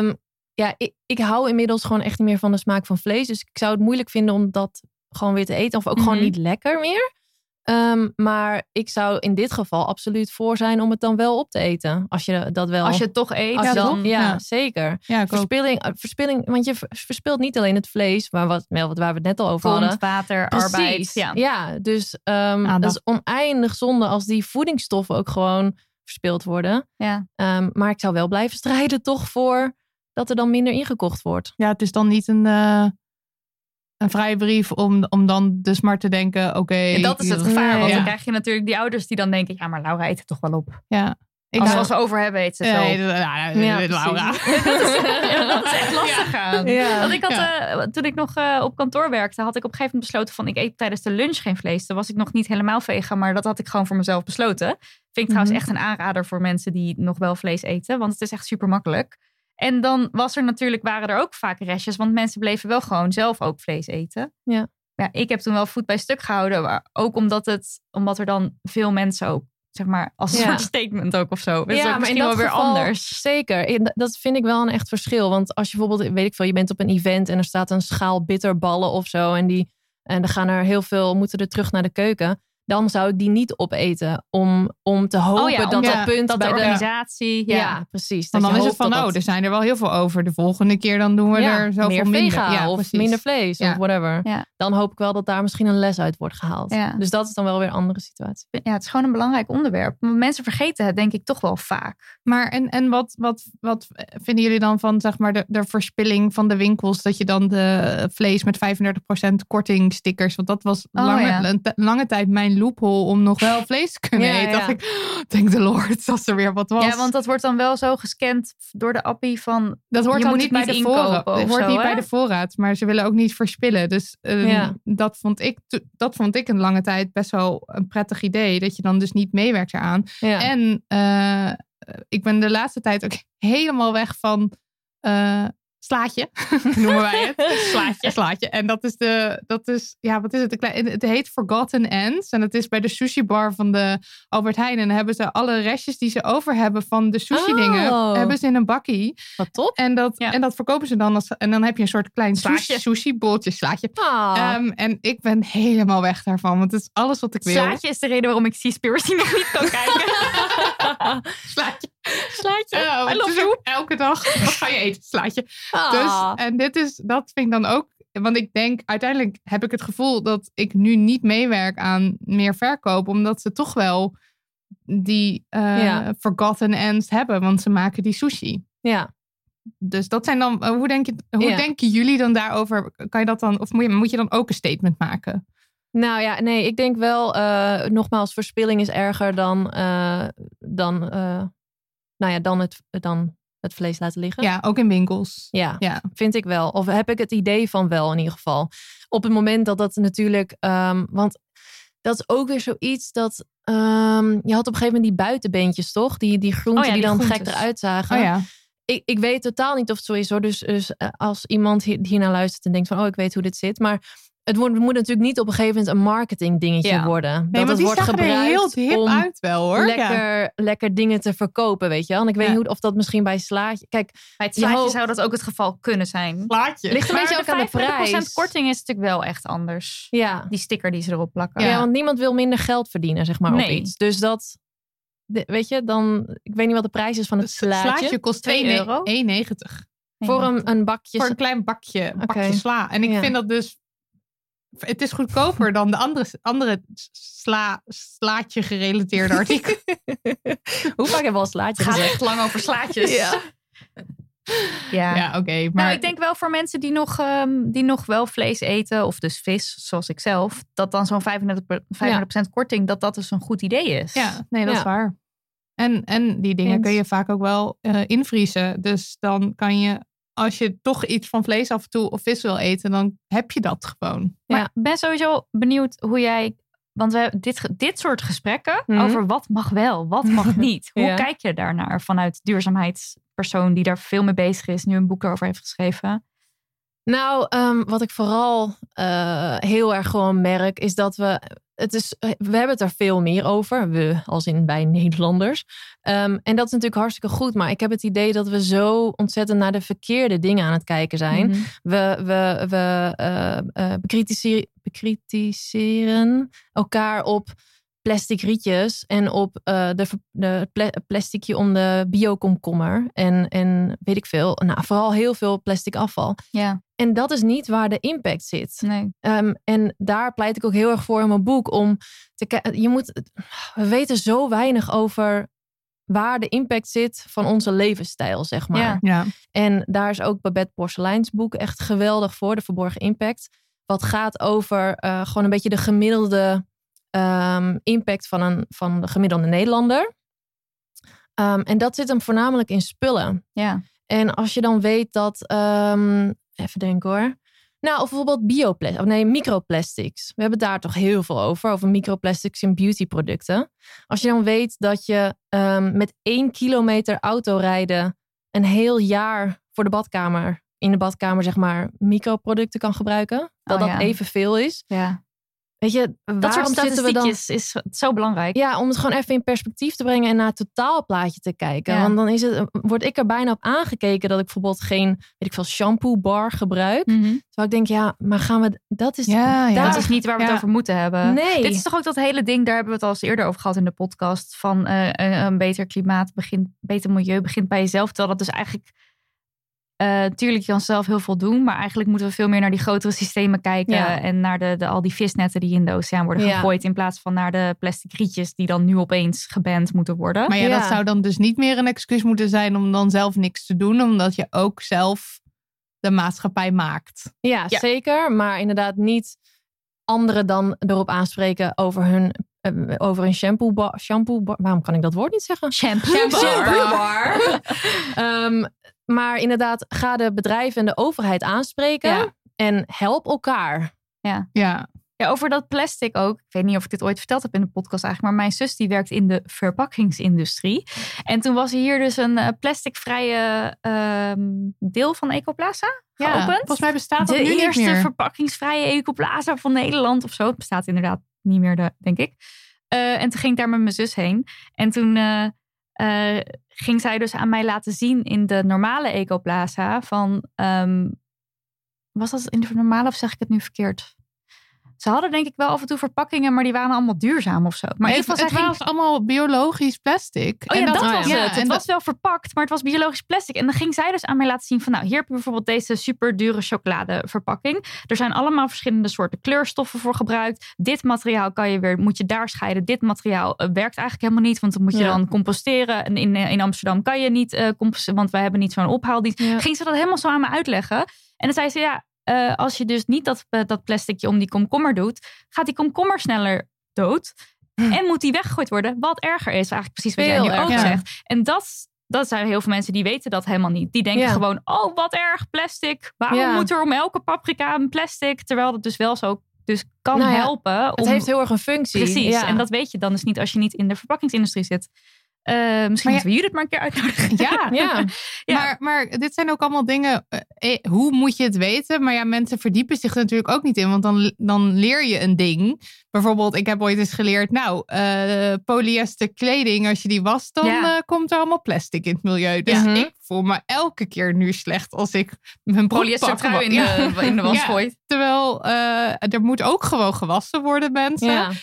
ik hou inmiddels gewoon echt niet meer van de smaak van vlees. Dus ik zou het moeilijk vinden om dat gewoon weer te eten. Of ook gewoon niet lekker meer. Maar ik zou in dit geval absoluut voor zijn om het dan wel op te eten. Als je dat wel... Als je het toch eet. Ja, zeker. Ja, verspilling, want je verspilt niet alleen het vlees, maar waar we het net al over hadden. Water, arbeid. Ja, dus dat is oneindig zonde als die voedingsstoffen ook gewoon verspild worden. Ja. Maar ik zou wel blijven strijden toch voor dat er dan minder ingekocht wordt. Ja, het is dan niet een vrije brief om dan dus maar te denken, oké. Dat is het gevaar, want dan krijg je natuurlijk die ouders die dan denken, ja, maar Laura eet het toch wel op. Ja. Als we over hebben, eet ze het wel. Laura. Dat is echt lastig aan. Ja. Want ik had, toen ik nog op kantoor werkte, had ik op een gegeven moment besloten van, ik eet tijdens de lunch geen vlees. Toen was ik nog niet helemaal vegan, maar dat had ik gewoon voor mezelf besloten. Vind ik trouwens echt een aanrader voor mensen die nog wel vlees eten, want het is echt super makkelijk. En dan waren er ook vaak restjes, want mensen bleven wel gewoon zelf ook vlees eten. Ja. ik heb toen wel voet bij stuk gehouden. Maar ook omdat er dan veel mensen ook, zeg maar, als een soort statement ook of zo. Dus maar misschien in dat wel weer geval, anders. Zeker. Dat vind ik wel een echt verschil. Want als je bijvoorbeeld, weet ik veel, je bent op een event en er staat een schaal bitterballen of zo. En dan gaan er heel veel, moeten er terug naar de keuken. Dan zou ik die niet opeten. Om te hopen dat punt dat bij de organisatie... Ja, precies. Want dan is het van, er zijn er wel heel veel over. De volgende keer dan doen we er zoveel minder. Ja, of precies. minder vlees of whatever. Ja. Dan hoop ik wel dat daar misschien een les uit wordt gehaald. Ja. Dus dat is dan wel weer een andere situatie. Ja, het is gewoon een belangrijk onderwerp. Maar mensen vergeten het denk ik toch wel vaak. Maar en wat vinden jullie dan van, zeg maar, de verspilling van de winkels? Dat je dan de vlees met 35% korting stickers. Want dat was lange tijd mijn loophole om nog wel vlees te kunnen eten. Dacht ik, thank the Lord, als er weer wat was. Ja, want dat wordt dan wel zo gescand door de appie van... Dat hoort je dan moet niet het bij de inkopen voorraad. of Het hoort zo, niet hè? bij de voorraad, maar ze willen ook niet verspillen. Dus dat vond ik een lange tijd best wel een prettig idee. Dat je dan dus niet meewerkt eraan. Ja. En ik ben de laatste tijd ook helemaal weg van... slaatje, noemen wij het. Slaatje. En dat is wat is het? Het heet Forgotten Ends. En dat is bij de sushi bar van de Albert Heijn. En dan hebben ze alle restjes die ze over hebben van de sushi dingen, hebben ze in een bakkie. Wat top. En dat verkopen ze dan en dan heb je een soort klein sushi bolletje slaatje. En ik ben helemaal weg daarvan, want het is alles wat ik wil. Slaatje is de reden waarom ik Seaspiracy nog niet kan kijken. Slaatje. I love you. Elke dag, wat ga je eten? Slaatje. Dus, en dat vind ik dan ook, want ik denk, uiteindelijk heb ik het gevoel dat ik nu niet meewerk aan meer verkoop, omdat ze toch wel die forgotten ends hebben, want ze maken die sushi. Ja. Dus dat zijn dan, hoe denken jullie dan daarover? Kan je dat dan, of moet je dan ook een statement maken? Nou ja, nee, ik denk wel, nogmaals, verspilling is erger dan het vlees laten liggen. Ja, ook in winkels. Ja, vind ik wel. Of heb ik het idee van wel in ieder geval. Op het moment dat natuurlijk... want dat is ook weer zoiets dat... je had op een gegeven moment die buitenbeentjes, toch? Die groenten die dan groentes gek eruit zagen. Oh ja. Ik weet totaal niet of het zo is, hoor. Dus als iemand hiernaar luistert en denkt van... ik weet hoe dit zit. Maar het moet natuurlijk niet op een gegeven moment een marketing dingetje worden. Nee, dat het wordt gebruikt er heel hip uit wel, hoor. Lekker dingen te verkopen, weet je wel. En ik weet niet of dat misschien bij slaatje... Kijk, bij het slaatje zou dat ook het geval kunnen zijn. Slaatje. Ligt een beetje ook aan de prijs. 5% korting is natuurlijk wel echt anders. Ja. Die sticker die ze erop plakken. Ja, want niemand wil minder geld verdienen, zeg maar, op iets. Dus dat... Weet je, dan... Ik weet niet wat de prijs is van het slaatje. Het slaatje kost €1,90. Voor een bakje... Voor een klein bakje sla. En ik vind dat dus... Het is goedkoper dan de andere slaatje gerelateerde artikelen. Hoe vaak hebben we al slaatje gezegd? Het gaat echt lang over slaatjes. Ja, oké. Maar nou, ik denk wel voor mensen die nog wel vlees eten, of dus vis, zoals ik zelf, dat dan zo'n 35% korting, dat dus een goed idee is. Ja, nee, dat is waar. En die dingen kun je vaak ook wel invriezen. Dus dan kan je, als je toch iets van vlees af en toe of vis wil eten, dan heb je dat gewoon. Maar ik ben sowieso benieuwd hoe jij... Want we hebben dit soort gesprekken over wat mag wel, wat mag niet. Hoe kijk je daarnaar vanuit duurzaamheidspersoon die daar veel mee bezig is, nu een boek erover heeft geschreven? Nou, wat ik vooral heel erg gewoon merk, is dat we hebben het er veel meer over. We, als in wij Nederlanders. En dat is natuurlijk hartstikke goed. Maar ik heb het idee dat we zo ontzettend naar de verkeerde dingen aan het kijken zijn. Mm-hmm. We bekritiseren elkaar op plastic rietjes en op de plasticje om de biokomkommer. En weet ik veel. Nou, vooral heel veel plastic afval. Ja. En dat is niet waar de impact zit. Nee. En daar pleit ik ook heel erg voor in mijn boek. Om te kijken. We weten zo weinig over waar de impact zit van onze levensstijl, zeg maar. Ja. En daar is ook Babette Porceleins boek echt geweldig voor. De Verborgen Impact. Wat gaat over gewoon een beetje de gemiddelde impact van de gemiddelde Nederlander. En dat zit hem voornamelijk in spullen. Ja. En als je dan weet dat... even denken hoor. Nou, of bijvoorbeeld microplastics. We hebben het daar toch heel veel over microplastics in beautyproducten. Als je dan weet dat je met 1 kilometer autorijden een heel jaar voor de badkamer in de badkamer zeg maar microproducten kan gebruiken. Dat evenveel is. Ja. Weet je, dat soort statistiekjes dan, is zo belangrijk. Ja, om het gewoon even in perspectief te brengen en naar het totaalplaatje te kijken. Ja. Want dan word ik er bijna op aangekeken dat ik bijvoorbeeld geen, shampoo bar gebruik. Terwijl ik denk, maar gaan we... Dat is niet waar we het over moeten hebben. Nee. Dit is toch ook dat hele ding, daar hebben we het al eens eerder over gehad in de podcast. Van een beter klimaat beter milieu begint bij jezelf. Terwijl dat dus eigenlijk... tuurlijk, je kan zelf heel veel doen. Maar eigenlijk moeten we veel meer naar die grotere systemen kijken. Ja. En naar al die visnetten die in de oceaan worden gegooid. In plaats van naar de plastic rietjes die dan nu opeens geband moeten worden. Maar dat zou dan dus niet meer een excuus moeten zijn om dan zelf niks te doen. Omdat je ook zelf de maatschappij maakt. Ja, zeker. Maar inderdaad niet anderen dan erop aanspreken over een shampoo bar. Waarom kan ik dat woord niet zeggen? Shampoo bar. Maar inderdaad, ga de bedrijven en de overheid aanspreken. En help elkaar. Ja, over dat plastic ook. Ik weet niet of ik dit ooit verteld heb in de podcast eigenlijk. Maar mijn zus die werkt in de verpakkingsindustrie. En toen was hier dus een plasticvrije deel van Ecoplaza geopend. Volgens mij bestaat dat nu niet meer. De eerste verpakkingsvrije Ecoplaza van Nederland of zo. Het bestaat inderdaad niet meer, denk ik. En toen ging ik daar met mijn zus heen. En toen... ging zij dus aan mij laten zien in de normale Ecoplaza van... was dat in de normale of zeg ik het nu verkeerd? Ze hadden denk ik wel af en toe verpakkingen, maar die waren allemaal duurzaam of zo. Maar het was allemaal biologisch plastic. Oh, en dat was het. Het was wel verpakt, maar het was biologisch plastic. En dan ging zij dus aan mij laten zien van... hier heb je bijvoorbeeld deze super dure chocoladeverpakking. Er zijn allemaal verschillende soorten kleurstoffen voor gebruikt. Dit materiaal moet je daar scheiden. Dit materiaal werkt eigenlijk helemaal niet, want dan moet je dan composteren. En in Amsterdam kan je niet composteren, want wij hebben niet zo'n ophaaldienst. Ging ze dat helemaal zo aan me uitleggen. En dan zei ze, als je dus niet dat plasticje om die komkommer doet, gaat die komkommer sneller dood. En moet die weggegooid worden. Wat erger is, eigenlijk precies wat jij nu ook zegt. En dat zijn heel veel mensen die weten dat helemaal niet. Die denken gewoon, oh wat erg, plastic. Waarom moet er om elke paprika een plastic? Terwijl dat dus wel zo kan helpen. Het heeft heel erg een functie. Precies, en dat weet je dan dus niet als je niet in de verpakkingsindustrie zit. Misschien moeten we Judith maar een keer uitnodigen. Maar dit zijn ook allemaal dingen. Hoe moet je het weten? Maar mensen verdiepen zich er natuurlijk ook niet in. Want dan leer je een ding. Bijvoorbeeld, ik heb ooit eens geleerd. Polyester kleding, als je die wast, dan komt er allemaal plastic in het milieu. Dus ik voel me elke keer nu slecht als ik mijn polyester trui in de was gooi. Terwijl er moet ook gewoon gewassen worden, mensen. Ja.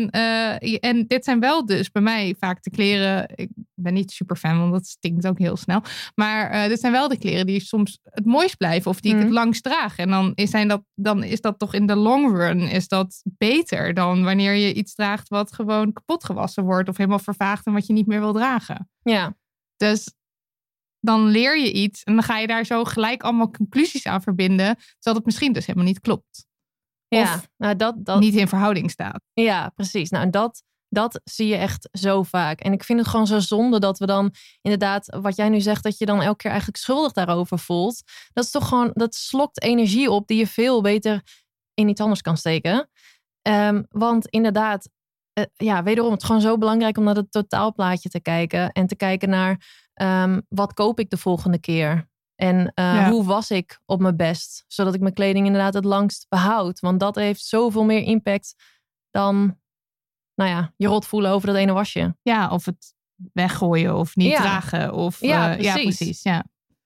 En dit zijn wel dus bij mij vaak de kleren. Ik ben niet super fan, want dat stinkt ook heel snel. Maar dit zijn wel de kleren die soms het mooist blijven. Of die ik het langst draag. En dan is dat toch in de long run is dat beter dan wanneer je iets draagt wat gewoon kapot gewassen wordt. Of helemaal vervaagt en wat je niet meer wil dragen. Ja. Dus dan leer je iets en dan ga je daar zo gelijk allemaal conclusies aan verbinden. Terwijl het misschien dus helemaal niet klopt. Of dat niet in verhouding staat. Ja, precies. Nou, en dat zie je echt zo vaak. En ik vind het gewoon zo zonde dat we dan inderdaad, wat jij nu zegt, dat je dan elke keer eigenlijk schuldig daarover voelt. Dat is toch gewoon, dat slokt energie op die je veel beter in iets anders kan steken. Want inderdaad, wederom, het is gewoon zo belangrijk om naar het totaalplaatje te kijken. En te kijken naar wat koop ik de volgende keer. En hoe was ik op mijn best. Zodat ik mijn kleding inderdaad het langst behoud. Want dat heeft zoveel meer impact dan je rot voelen over dat ene wasje. Ja, of het weggooien of niet dragen. Of, precies. Ja.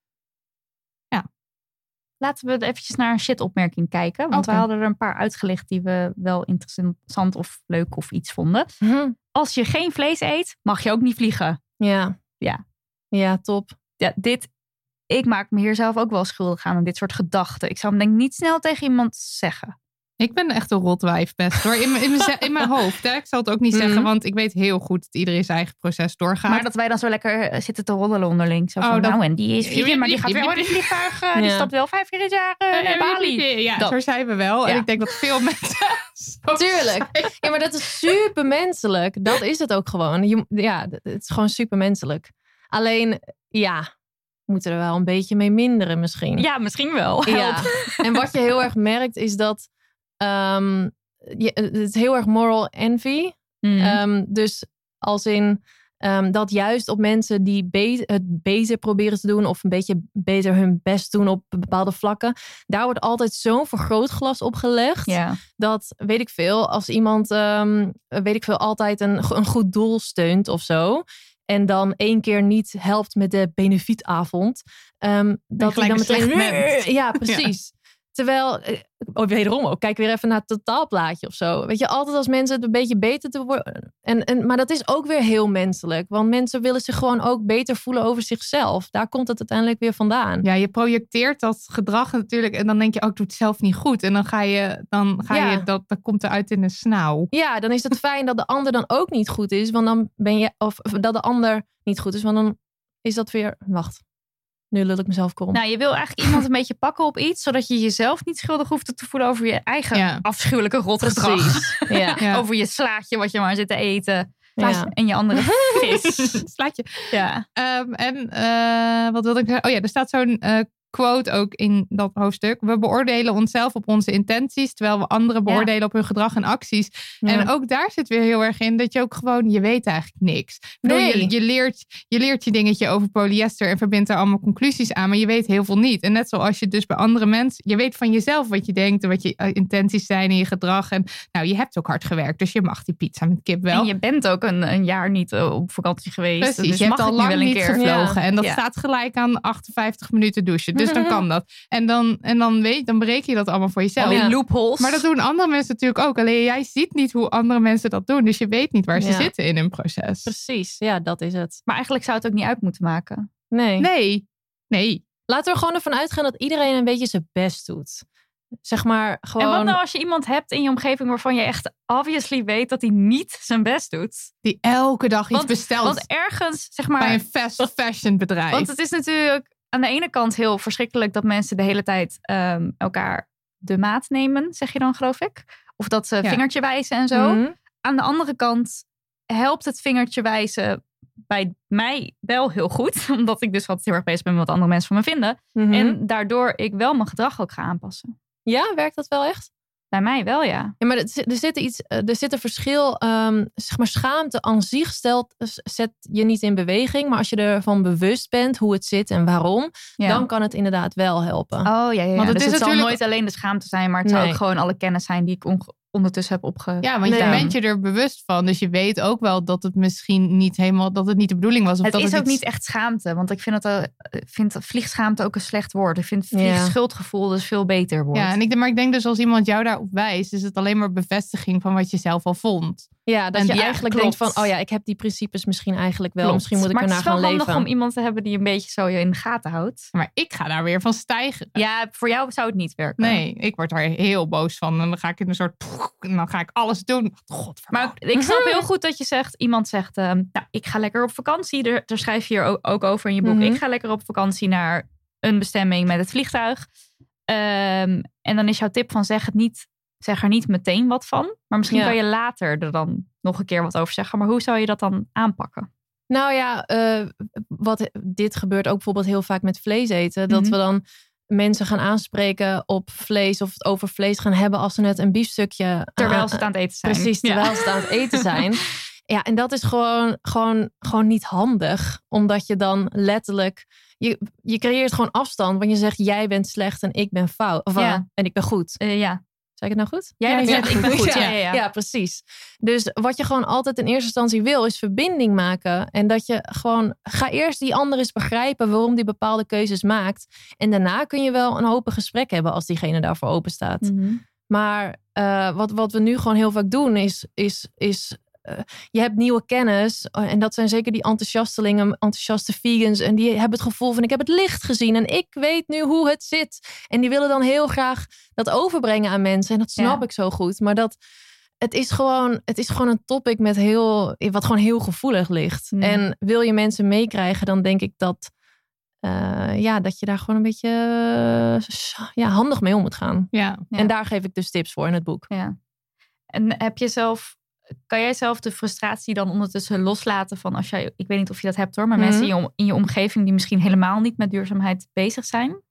Laten we eventjes naar een shit-opmerking kijken. Want we hadden er een paar uitgelicht die we wel interessant of leuk of iets vonden. Mm-hmm. Als je geen vlees eet, mag je ook niet vliegen. Ja, top. Ja, ik maak me hier zelf ook wel schuldig aan dit soort gedachten. Ik zou hem denk ik niet snel tegen iemand zeggen. Ik ben echt een rotwijf best hoor. In mijn hoofd. Hè? Ik zal het ook niet zeggen, want ik weet heel goed dat iedereen zijn eigen proces doorgaat. Maar dat wij dan zo lekker zitten te roddelen onderling. Zo van, en die is vliegen, maar die gaat wel in het vliegtuig. Die stapt wel 5 keer in het jaar naar Bali. Ja, zo zijn we wel. En ik denk dat veel mensen Tuurlijk. Ja, maar dat is super menselijk. Dat is het ook gewoon. Het is gewoon super menselijk. Alleen, moeten er wel een beetje mee minderen misschien. Ja, misschien wel. Ja. En wat je heel erg merkt is dat het is heel erg moral envy. Dus als in Dat juist op mensen die het beter proberen te doen of een beetje beter hun best doen op bepaalde vlakken, daar wordt altijd zo'n vergrootglas op gelegd. Ja. Dat, weet ik veel, als iemand, altijd een goed doel steunt of zo. En dan 1 keer niet helpt met de benefietavond. Dat hij dan meteen... Ja, precies. Ja. Terwijl, wederom ook, kijk weer even naar het totaalplaatje of zo. Weet je, altijd als mensen het een beetje beter te worden. Maar dat is ook weer heel menselijk. Want mensen willen zich gewoon ook beter voelen over zichzelf. Daar komt het uiteindelijk weer vandaan. Ja, je projecteert dat gedrag natuurlijk. En dan denk je ook, doe het zelf niet goed. En dan komt eruit in de snauw. Ja, dan is het fijn dat de ander dan ook niet goed is. Want dan ben je, of dat de ander niet goed is. Want dan is dat weer, wacht. Nu lul ik mezelf krom. Nou, je wil eigenlijk iemand een beetje pakken op iets, zodat je jezelf niet schuldig hoeft te voelen over je eigen afschuwelijke rotgedrag. Ja. Over je slaatje wat je maar zit te eten. En je andere vis. Slaatje. Ja. Wat wilde ik zeggen? Oh ja, er staat zo'n quote ook in dat hoofdstuk. We beoordelen onszelf op onze intenties, terwijl we anderen beoordelen op hun gedrag en acties. Ja. En ook daar zit weer heel erg in dat je ook gewoon, je weet eigenlijk niks. Nee. Je leert je dingetje over polyester en verbindt daar allemaal conclusies aan, maar je weet heel veel niet. En net zoals je dus bij andere mensen, je weet van jezelf wat je denkt en wat je intenties zijn in je gedrag. En nou, je hebt ook hard gewerkt, dus je mag die pizza met kip wel. En je bent ook een jaar niet op vakantie geweest. Precies, dus je hebt mag al lang niet gevlogen. En dat Ja. staat gelijk aan 58 minuten douchen. Dus dan kan dat. En dan breek je dat allemaal voor jezelf. Die loopholes. Maar dat doen andere mensen natuurlijk ook. Alleen jij ziet niet hoe andere mensen dat doen. Dus je weet niet waar ze zitten in hun proces. Precies, ja, dat is het. Maar eigenlijk zou het ook niet uit moeten maken. Nee. Nee. Laten we gewoon ervan uitgaan dat iedereen een beetje zijn best doet. Zeg maar gewoon... En wat nou als je iemand hebt in je omgeving waarvan je echt obviously weet dat hij niet zijn best doet? Die elke dag iets bestelt. Want ergens, zeg maar... Bij een fast fashion bedrijf. Want het is natuurlijk aan de ene kant heel verschrikkelijk dat mensen de hele tijd elkaar de maat nemen, zeg je dan, geloof ik. Of dat ze vingertje wijzen en zo. Mm-hmm. Aan de andere kant helpt het vingertje wijzen bij mij wel heel goed. Omdat ik dus altijd heel erg bezig ben met wat andere mensen van me vinden. Mm-hmm. En daardoor ik wel mijn gedrag ook ga aanpassen. Ja, werkt dat wel echt? Bij mij wel, ja. Ja, maar er zit een verschil. Zeg maar, schaamte aan zich zet je niet in beweging. Maar als je ervan bewust bent hoe het zit en waarom, dan kan het inderdaad wel helpen. Oh ja. Want dus het natuurlijk... zal nooit alleen de schaamte zijn, maar het zou ook gewoon alle kennis zijn die ik ondertussen heb opgedaan. Ja, want je bent je er bewust van. Dus je weet ook wel dat het misschien niet helemaal, dat het niet de bedoeling was. Of het dat is het ook niet echt schaamte. Want ik vind vliegschaamte ook een slecht woord. Ik vind vliegschuldgevoel dus veel beter woord. Ja, maar ik denk dus als iemand jou daarop wijst, is het alleen maar bevestiging van wat je zelf al vond. Ja, dat je eigenlijk denkt van, oh ja, ik heb die principes misschien eigenlijk wel. Klopt. Misschien moet ik ernaar gaan leven. Maar het is wel handig om iemand te hebben die een beetje zo je in de gaten houdt. Maar ik ga daar weer van stijgen. Ja, voor jou zou het niet werken. Nee, ik word daar heel boos van. En dan ga ik in een soort... En dan ga ik alles doen. Maar ik snap heel goed dat je zegt... Iemand zegt, nou, ik ga lekker op vakantie. Daar schrijf je hier ook over in je boek. Mm-hmm. Ik ga lekker op vakantie naar een bestemming met het vliegtuig. En dan is jouw tip van zeg er niet meteen wat van. Maar misschien kan je later er dan nog een keer wat over zeggen. Maar hoe zou je dat dan aanpakken? Nou ja, dit gebeurt ook bijvoorbeeld heel vaak met vlees eten. Dat we dan mensen gaan aanspreken op vlees of het over vlees gaan hebben als ze net een biefstukje... Terwijl ze het aan het eten zijn. Precies, terwijl ze het aan het eten zijn. Ja, en dat is gewoon niet handig. Omdat je dan letterlijk... Je creëert gewoon afstand. Want je zegt, jij bent slecht en ik ben fout. Of, en ik ben goed. Zei ik het nou goed? Jij bent ik ben goed. Ja, precies. Dus wat je gewoon altijd in eerste instantie wil, is verbinding maken. En dat je gewoon, ga eerst die ander eens begrijpen waarom die bepaalde keuzes maakt. En daarna kun je wel een open gesprek hebben als diegene daarvoor open staat. Mm-hmm. Maar wat we nu gewoon heel vaak doen is je hebt nieuwe kennis. En dat zijn zeker die enthousiaste vegans. En die hebben het gevoel van ik heb het licht gezien. En ik weet nu hoe het zit. En die willen dan heel graag dat overbrengen aan mensen. En dat snap ik zo goed. Maar het is gewoon een topic met wat gewoon heel gevoelig ligt. Mm. En wil je mensen meekrijgen, dan denk ik dat dat je daar gewoon een beetje handig mee om moet gaan. Ja. En daar geef ik dus tips voor in het boek. Ja. En kan jij zelf de frustratie dan ondertussen loslaten van als ik weet niet of je dat hebt hoor, maar mensen in je omgeving die misschien helemaal niet met duurzaamheid bezig zijn?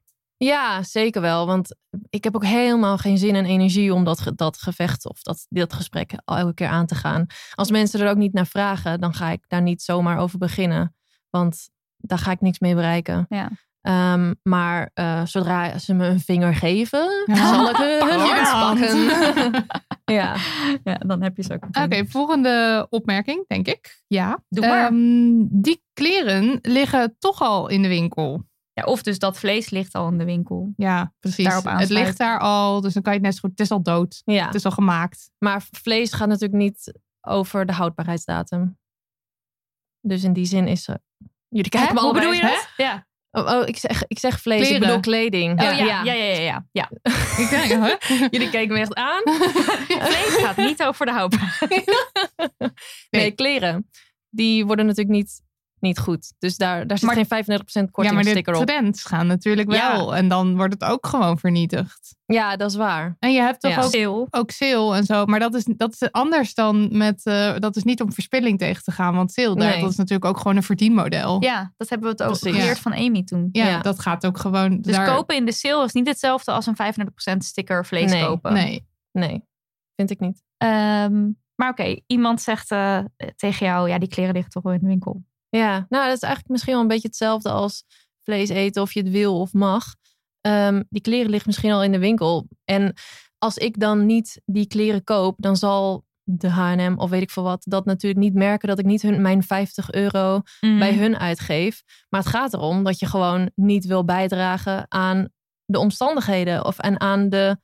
Ja, zeker wel. Want ik heb ook helemaal geen zin en energie om dat gevecht of dat gesprek elke keer aan te gaan. Als mensen er ook niet naar vragen, dan ga ik daar niet zomaar over beginnen. Want daar ga ik niks mee bereiken. Ja. Maar zodra ze me een vinger geven, zal ik hun hand pakken. Ja, dan heb je ze ook. Oké, volgende opmerking, denk ik. Ja. Doe maar. Die kleren liggen toch al in de winkel. Ja, of dus dat vlees ligt al in de winkel. Ja, precies. Daarop Het aansluiten. ligt daar al, dus dan kan je het net zo goed. Het is al dood. Ja. Het is al gemaakt. Maar vlees gaat natuurlijk niet over de houdbaarheidsdatum. Dus in die zin is ze... Jullie kijken me Hoe allebei. bedoel je dat? Ja. Oh, ik zeg vlees, Kleren. ik bedoel kleding. Oh ja. Ik denk, huh? Jullie keken me echt aan. Vlees gaat niet over de houdbaarheid. Nee, kleren. Die worden natuurlijk niet goed. Dus daar zit Maar- geen 35% korting maar de sticker op. trends gaan natuurlijk wel. Ja. En dan wordt het ook gewoon vernietigd. Ja, dat is waar. En je hebt toch Ja. ook sale en zo. Maar dat is anders dan met... dat is niet om verspilling tegen te gaan. Want sale, Nee. dat is natuurlijk ook gewoon een verdienmodel. Ja, dat hebben we het ook Precies. geleerd van Amy toen. Ja, Ja. dat gaat ook gewoon... Dus kopen in de sale is niet hetzelfde als een 35% sticker vlees Nee. kopen. Nee. Vind ik niet. Maar oké, iemand zegt tegen jou, ja, die kleren liggen toch wel in de winkel. Ja, nou, dat is eigenlijk misschien wel een beetje hetzelfde als vlees eten of je het wil of mag. Die kleren liggen misschien al in de winkel. En als ik dan niet die kleren koop, dan zal de H&M of weet ik veel wat, dat natuurlijk niet merken dat ik niet mijn €50 bij hun uitgeef. Maar het gaat erom dat je gewoon niet wil bijdragen aan de omstandigheden of aan de,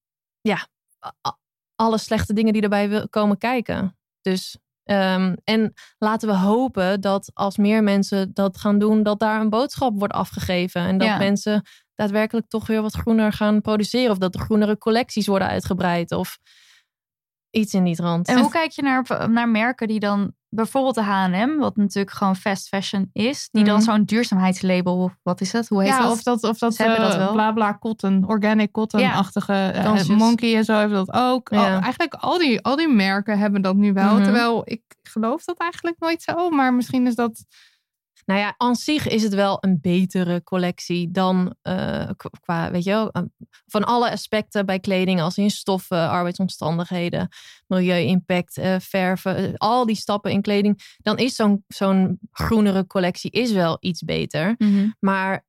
alle slechte dingen die erbij komen kijken. Dus, en laten we hopen dat als meer mensen dat gaan doen, dat daar een boodschap wordt afgegeven. En dat mensen daadwerkelijk toch weer wat groener gaan produceren. Of dat er groenere collecties worden uitgebreid. Of iets in die trant. En hoe kijk je naar merken die dan, bijvoorbeeld de H&M, wat natuurlijk gewoon fast fashion is, die dan zo'n duurzaamheidslabel, wat is het? Hoe heet dat? Of dat Ze hebben dat wel. bla bla cotton, organic cotton-achtige kansjes. Monkey en zo heeft dat ook. Ja. Eigenlijk al die merken hebben dat nu wel. Mhm. Terwijl ik geloof dat eigenlijk nooit zo. Maar misschien is dat... Nou ja, aan zich is het wel een betere collectie dan qua, weet je wel, van alle aspecten bij kleding, als in stoffen, arbeidsomstandigheden, milieu-impact, verven, al die stappen in kleding. Dan is zo'n groenere collectie is wel iets beter. Maar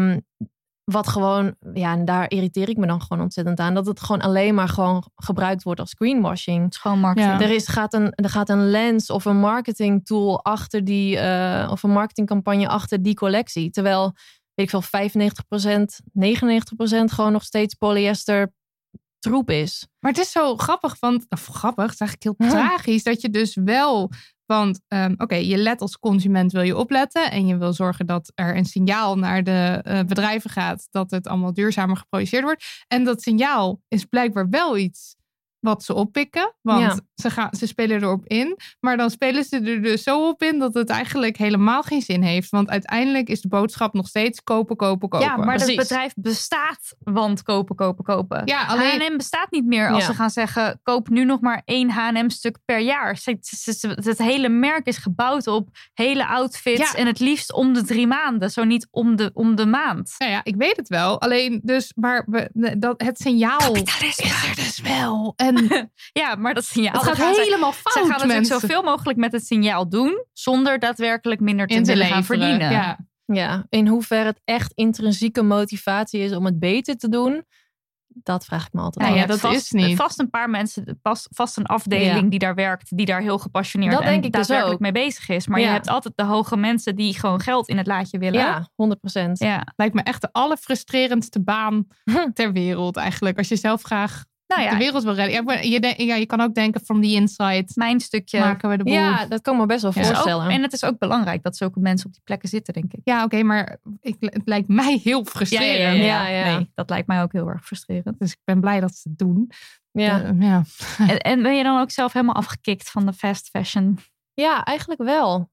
wat gewoon, ja, en daar irriteer ik me dan gewoon ontzettend aan, dat het gewoon alleen maar gewoon gebruikt wordt als greenwashing. Schoon marketing. Ja. Er gaat een lens of een marketing tool achter die, of een marketingcampagne achter die collectie. Terwijl, weet ik veel, 95%, 99% gewoon nog steeds polyester troep is. Maar het is zo grappig, het is eigenlijk heel tragisch, dat je dus wel... Want je let als consument, wil je opletten. En je wil zorgen dat er een signaal naar de bedrijven gaat, dat het allemaal duurzamer geproduceerd wordt. En dat signaal is blijkbaar wel iets wat ze oppikken. Want ze spelen erop in. Maar dan spelen ze er dus zo op in dat het eigenlijk helemaal geen zin heeft. Want uiteindelijk is de boodschap nog steeds kopen, kopen, kopen. Ja, maar Precies. het bedrijf bestaat, want kopen. Ja, alleen... H&M bestaat niet meer als ze gaan zeggen, koop nu nog maar 1 H&M-stuk per jaar. Het hele merk is gebouwd op hele outfits en het liefst om de 3 maanden. Zo niet om de maand. Nou ja, ik weet het wel. Alleen dus, maar het signaal Kapitalisme is er dus wel. En ja, maar dat signaal... het gaat helemaal fout, Ze gaan natuurlijk mensen. zoveel mogelijk met het signaal doen, zonder daadwerkelijk minder te willen gaan verdienen. Ja. Ja, in hoeverre het echt intrinsieke motivatie is om het beter te doen, dat vraag ik me altijd af. Ja, dat is niet. Vast een paar mensen, vast een afdeling die daar werkt, die daar heel gepassioneerd Dat en denk ik dus daadwerkelijk ook. mee bezig is. Maar je Ja. hebt altijd de hoge mensen die gewoon geld in het laadje willen. Ja, 100%. Ja. Lijkt me echt de allerfrustrerendste baan ter wereld eigenlijk. Als je zelf graag Nou ja, de wereld wil redden. Je kan ook denken from the inside. mijn stukje. Maken we de boel. Ja, dat kan ik me best wel Het is ook- voorstellen. en het is ook belangrijk dat zulke mensen op die plekken zitten, denk ik. Ja, oké, maar het lijkt mij heel frustrerend. Ja. Nee, dat lijkt mij ook heel erg frustrerend. Dus ik ben blij dat ze het doen. Ja. Ja. En ben je dan ook zelf helemaal afgekikt van de fast fashion? Ja, eigenlijk wel.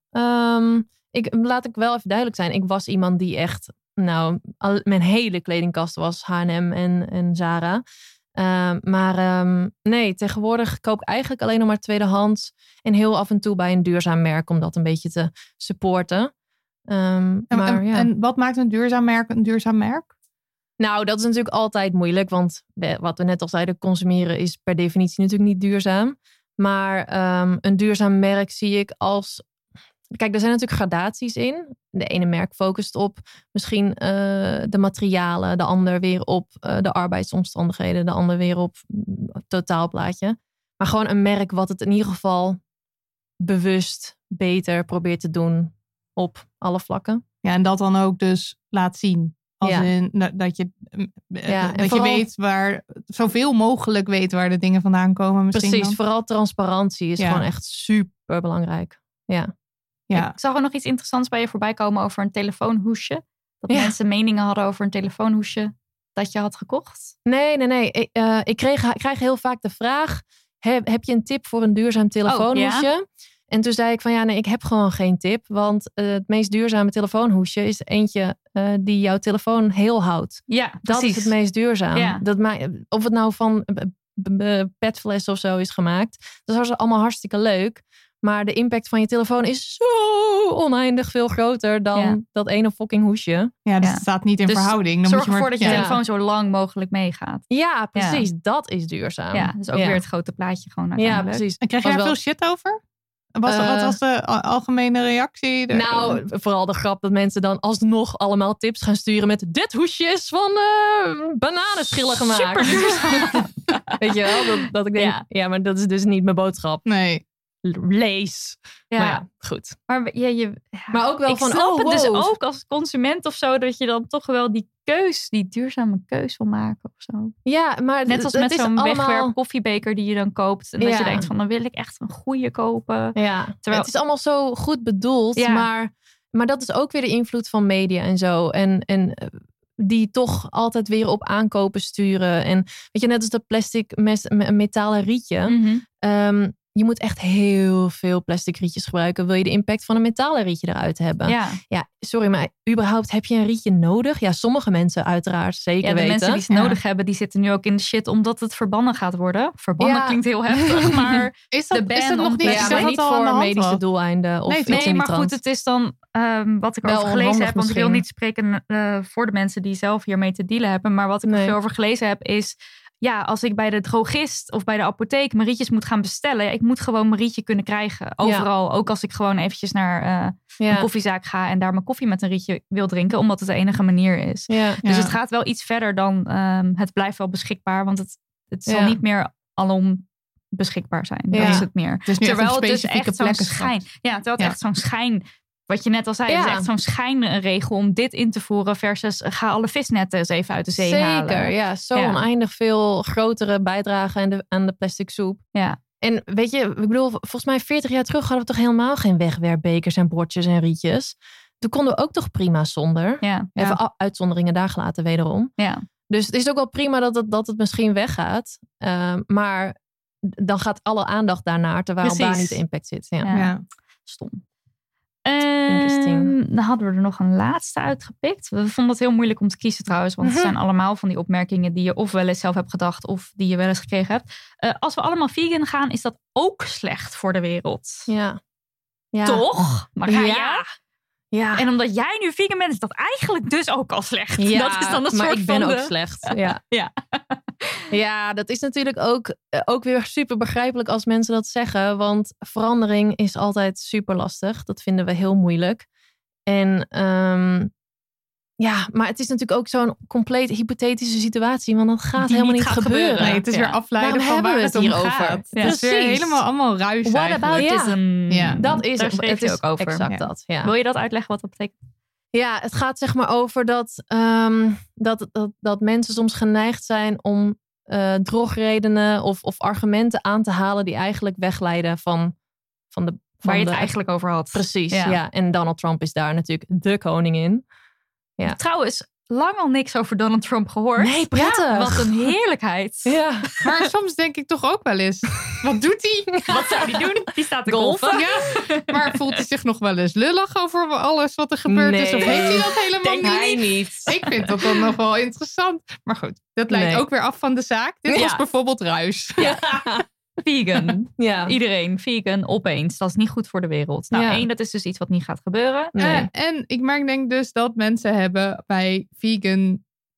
Laat ik wel even duidelijk zijn. Ik was iemand die echt, mijn hele kledingkast was H&M en Zara. Nee, tegenwoordig koop ik eigenlijk alleen nog maar tweedehands. En heel af en toe bij een duurzaam merk om dat een beetje te supporten. En wat maakt een duurzaam merk een duurzaam merk? Nou, dat is natuurlijk altijd moeilijk. Want wat we net al zeiden, consumeren is per definitie natuurlijk niet duurzaam. Maar een duurzaam merk zie ik als... Kijk, er zijn natuurlijk gradaties in. De ene merk focust op misschien de materialen. De ander weer op de arbeidsomstandigheden. De ander weer op het totaalplaatje. Maar gewoon een merk wat het in ieder geval bewust beter probeert te doen op alle vlakken. Ja, en dat dan ook dus laat zien. Als dat je weet waar, zoveel mogelijk weet waar de dingen vandaan komen. Precies, dan. Vooral transparantie is gewoon echt super belangrijk. Ja. Ik zag er nog iets interessants bij je voorbij komen over een telefoonhoesje. Dat mensen meningen hadden over een telefoonhoesje dat je had gekocht. Nee. Ik krijg heel vaak de vraag, heb je een tip voor een duurzaam telefoonhoesje? Ja? En toen zei ik van ik heb gewoon geen tip. Want het meest duurzame telefoonhoesje is eentje die jouw telefoon heel houdt. Ja, dat precies. is het meest duurzaam. Ja. Of het nou van petfles of zo is gemaakt. Dat is allemaal hartstikke leuk. Maar de impact van je telefoon is zo oneindig veel groter dan dat ene fucking hoesje. Ja, dus het staat niet in verhouding. Dan zorg moet je ervoor dat je telefoon zo lang mogelijk meegaat. Ja, precies. Ja. Dat is duurzaam. Ja, dus ook weer het grote plaatje gewoon. Ja, precies. En krijg je daar veel shit over? Wat was de algemene reactie? Nou, vooral de grap dat mensen dan alsnog allemaal tips gaan sturen met dit hoesje is van bananenschillen gemaakt. Super. Weet je wel? Dat ik denk, maar dat is dus niet mijn boodschap. Nee. Lees. Ja. Maar goed. Maar maar ook wel ik van, snap het dus ook als consument of zo, dat je dan toch wel die duurzame keus wil maken of zo. Ja, maar net als met zo'n wegwerp koffiebeker die je dan koopt. En dat je denkt van, dan wil ik echt een goede kopen. Ja, terwijl het is allemaal zo goed bedoeld, maar dat is ook weer de invloed van media en zo. En die toch altijd weer op aankopen sturen. En weet je, net als dat plastic metalen rietje. Mm-hmm. Je moet echt heel veel plastic rietjes gebruiken. Wil je de impact van een metalen rietje eruit hebben? Ja, sorry, maar überhaupt heb je een rietje nodig? Ja, sommige mensen uiteraard zeker weten. De mensen die het nodig hebben, die zitten nu ook in de shit omdat het verbannen gaat worden. Verbannen klinkt heel heftig, maar is dat nog niet? Ja, maar niet voor medische doeleinden of iets nee, maar goed, het is dan wat ik over gelezen heb. Want ik wil niet spreken voor de mensen die zelf hiermee te dealen hebben. Maar wat ik er veel over gelezen heb is... Ja, als ik bij de drogist of bij de apotheek mijn rietjes moet gaan bestellen. Ik moet gewoon mijn rietje kunnen krijgen. Overal. Ook als ik gewoon eventjes naar een koffiezaak ga. En daar mijn koffie met een rietje wil drinken. Omdat het de enige manier is. Ja. Dus het gaat wel iets verder dan het blijft wel beschikbaar. Want het zal niet meer alom beschikbaar zijn. Dat is het meer. Dus terwijl het dus echt zo'n schijn. Ja, terwijl het echt zo'n schijn... Wat je net al zei, is echt zo'n schijnregel om dit in te voeren versus ga alle visnetten eens even uit de zee halen. Zeker, ja. Zo oneindig veel grotere bijdragen aan de plastic soep. Ja. En weet je, ik bedoel, volgens mij 40 jaar terug hadden we toch helemaal geen wegwerpbekers en bordjes en rietjes. Toen konden we ook toch prima zonder. Ja. Even uitzonderingen daar gelaten wederom. Ja. Dus het is ook wel prima dat het misschien weggaat. Maar dan gaat alle aandacht daarnaar, terwijl daar niet de impact zit. Ja. Stom. Dan hadden we er nog een laatste uitgepikt. We vonden het heel moeilijk om te kiezen trouwens. Want het zijn allemaal van die opmerkingen die je of wel eens zelf hebt gedacht. Of die je wel eens gekregen hebt. Als we allemaal vegan gaan, is dat ook slecht voor de wereld. Ja. Toch? Maar ja. En omdat jij nu vegan bent, is dat eigenlijk dus ook al slecht. Ja, dat is dan een maar soort ik ben van ook slecht. Ja. Ja, dat is natuurlijk ook weer super begrijpelijk als mensen dat zeggen. Want verandering is altijd super lastig. Dat vinden we heel moeilijk. En maar het is natuurlijk ook zo'n compleet hypothetische situatie. Want dat gaat die helemaal niet gebeuren. Nee, het is weer afleiden van waar het om gaat. Ja. Het is weer helemaal allemaal ruis. What aboutism? Ja. Dat is het is ook over. Exact dat. Ja. Wil je dat uitleggen wat dat betekent? Ja, het gaat zeg maar over dat mensen soms geneigd zijn om drogredenen of argumenten aan te halen die eigenlijk wegleiden van waar je het eigenlijk over had. Precies, ja. En Donald Trump is daar natuurlijk de koningin. Ja. Trouwens, lang al niks over Donald Trump gehoord. Nee, prettig. Ja, wat een heerlijkheid. Ja. Maar soms denk ik toch ook wel eens, wat doet hij? Wat zou hij doen? Die staat te golfen. Ja. Maar voelt hij zich nog wel eens lullig over alles wat er gebeurd is? Of heeft hij dat helemaal niet? Ik vind dat dan nog wel interessant. Maar goed, dat leidt ook weer af van de zaak. Dit was bijvoorbeeld ruis. Ja. Vegan. Ja. Iedereen vegan opeens. Dat is niet goed voor de wereld. Nou, 1, dat is dus iets wat niet gaat gebeuren. Nee. En ik denk dus dat mensen hebben bij vegan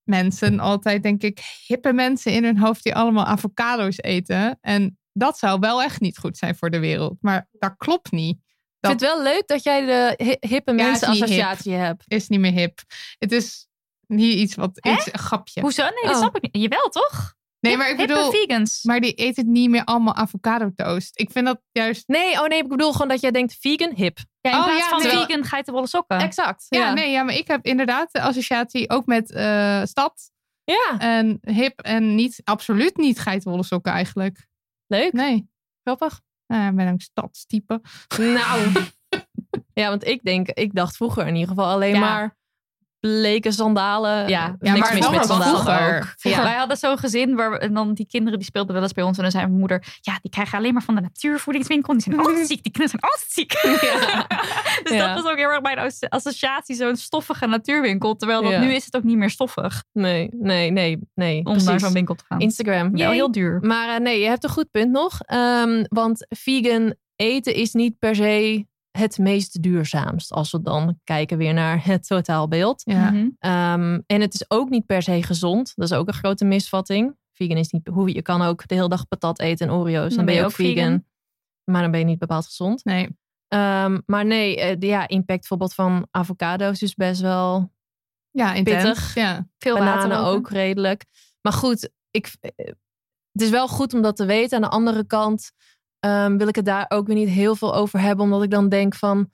mensen altijd, denk ik, hippe mensen in hun hoofd die allemaal avocado's eten. En dat zou wel echt niet goed zijn voor de wereld. Maar dat klopt niet. Ik vind het wel leuk dat jij de hippe mensen-associatie hebt. Is niet meer hip. Het is niet iets wat... Iets, een grapje. Hoezo? Nee, dat snap ik niet. Jawel, toch? Nee, maar ik bedoel... vegans. Maar die eten niet meer allemaal avocado toast. Ik vind dat juist... Nee, ik bedoel gewoon dat jij denkt vegan, hip. Ja, in plaats van vegan geitenwolle sokken. Exact. Ja, maar ik heb inderdaad de associatie ook met stad. Ja. En hip en absoluut niet geitenwolle sokken eigenlijk. Leuk. Nee. Grappig. Ik ben een stadstype. Nou. Ja, want ik dacht vroeger in ieder geval alleen maar bleke sandalen. Ja, niks mis met sandalen vroeger. ook. Ja. Wij hadden zo'n gezin en dan die kinderen die speelden wel eens bij ons. En dan zei mijn moeder, die krijgen alleen maar van de natuurvoedingswinkel. Die zijn altijd ziek, die kinderen zijn altijd ziek. Ja. Dus dat was ook heel erg mijn associatie, zo'n stoffige natuurwinkel. Terwijl nu is het ook niet meer stoffig. Nee. Om naar zo'n winkel te gaan. Instagram. Wel heel duur. Maar nee, je hebt een goed punt nog. Want vegan eten is niet per se het meest duurzaamst. Als we dan kijken weer naar het totaalbeeld. Ja. En het is ook niet per se gezond. Dat is ook een grote misvatting. Vegan is niet... Je kan ook de hele dag patat eten en Oreo's. Dan ben je ook vegan. Maar dan ben je niet bepaald gezond. Nee. Maar nee, impact bijvoorbeeld van avocado's is best wel pittig. Ja. Veel Bananen water ook redelijk. Maar goed, het is wel goed om dat te weten. Aan de andere kant wil ik het daar ook weer niet heel veel over hebben. Omdat ik dan denk van...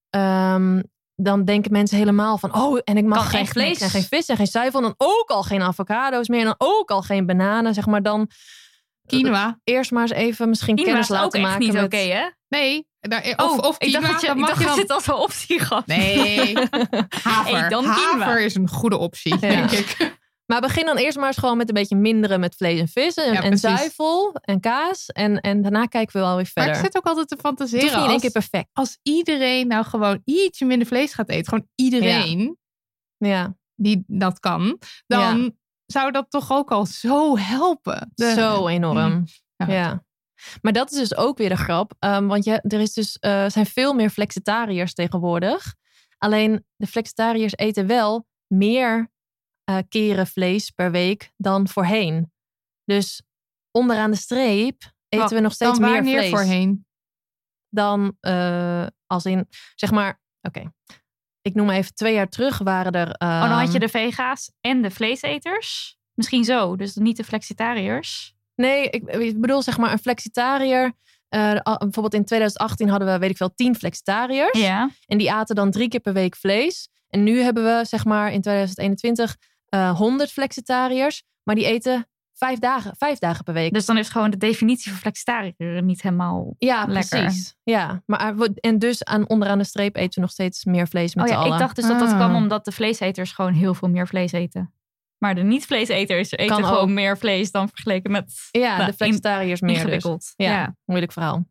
dan denken mensen helemaal van... en ik mag geen vlees en geen vis en geen zuivel. En dan ook al geen avocado's meer. En dan ook al geen bananen. Zeg maar dan... Quinoa. Eerst maar eens even misschien kennis laten maken. Quinoa is ook met... echt niet oké, hè? Nee. Of ik dacht dat je het als een optie gaf. Nee. Haver. Haver is een goede optie, denk ik. Maar begin dan eerst maar eens gewoon met een beetje minderen met vlees en vis. En zuivel en kaas. En daarna kijken we wel weer verder. Maar ik zit ook altijd te fantaseren. Het is niet in één keer perfect. Als iedereen nou gewoon ietsje minder vlees gaat eten. Gewoon iedereen die dat kan. Dan zou dat toch ook al zo helpen. Zo enorm. Ja. Maar dat is dus ook weer de grap. Want er zijn veel meer flexitariërs tegenwoordig. Alleen de flexitariërs eten wel meer keren vlees per week dan voorheen. Dus onderaan de streep eten we nog steeds meer vlees. Wanneer voorheen? Dan als in, zeg maar, ik noem even 2 jaar terug waren er... dan had je de vega's en de vleeseters. Misschien zo, dus niet de flexitariërs. Nee, ik bedoel zeg maar een flexitariër. Bijvoorbeeld in 2018 hadden we, 10 flexitariërs. Ja. En die aten dan 3 keer per week vlees. En nu hebben we, zeg maar, in 2021 100 flexitariërs. Maar die eten 5 dagen per week. Dus dan is gewoon de definitie van flexitariër niet helemaal lekker. Precies. Ja, maar en dus onderaan de streep eten we nog steeds meer vlees met z'n allen. Ik dacht dus dat kwam omdat de vleeseters gewoon heel veel meer vlees eten. Maar de niet-vleeseters eten gewoon meer vlees dan vergeleken met... Ja, de flexitariërs meer ingewikkeld. Dus. Ja, moeilijk verhaal.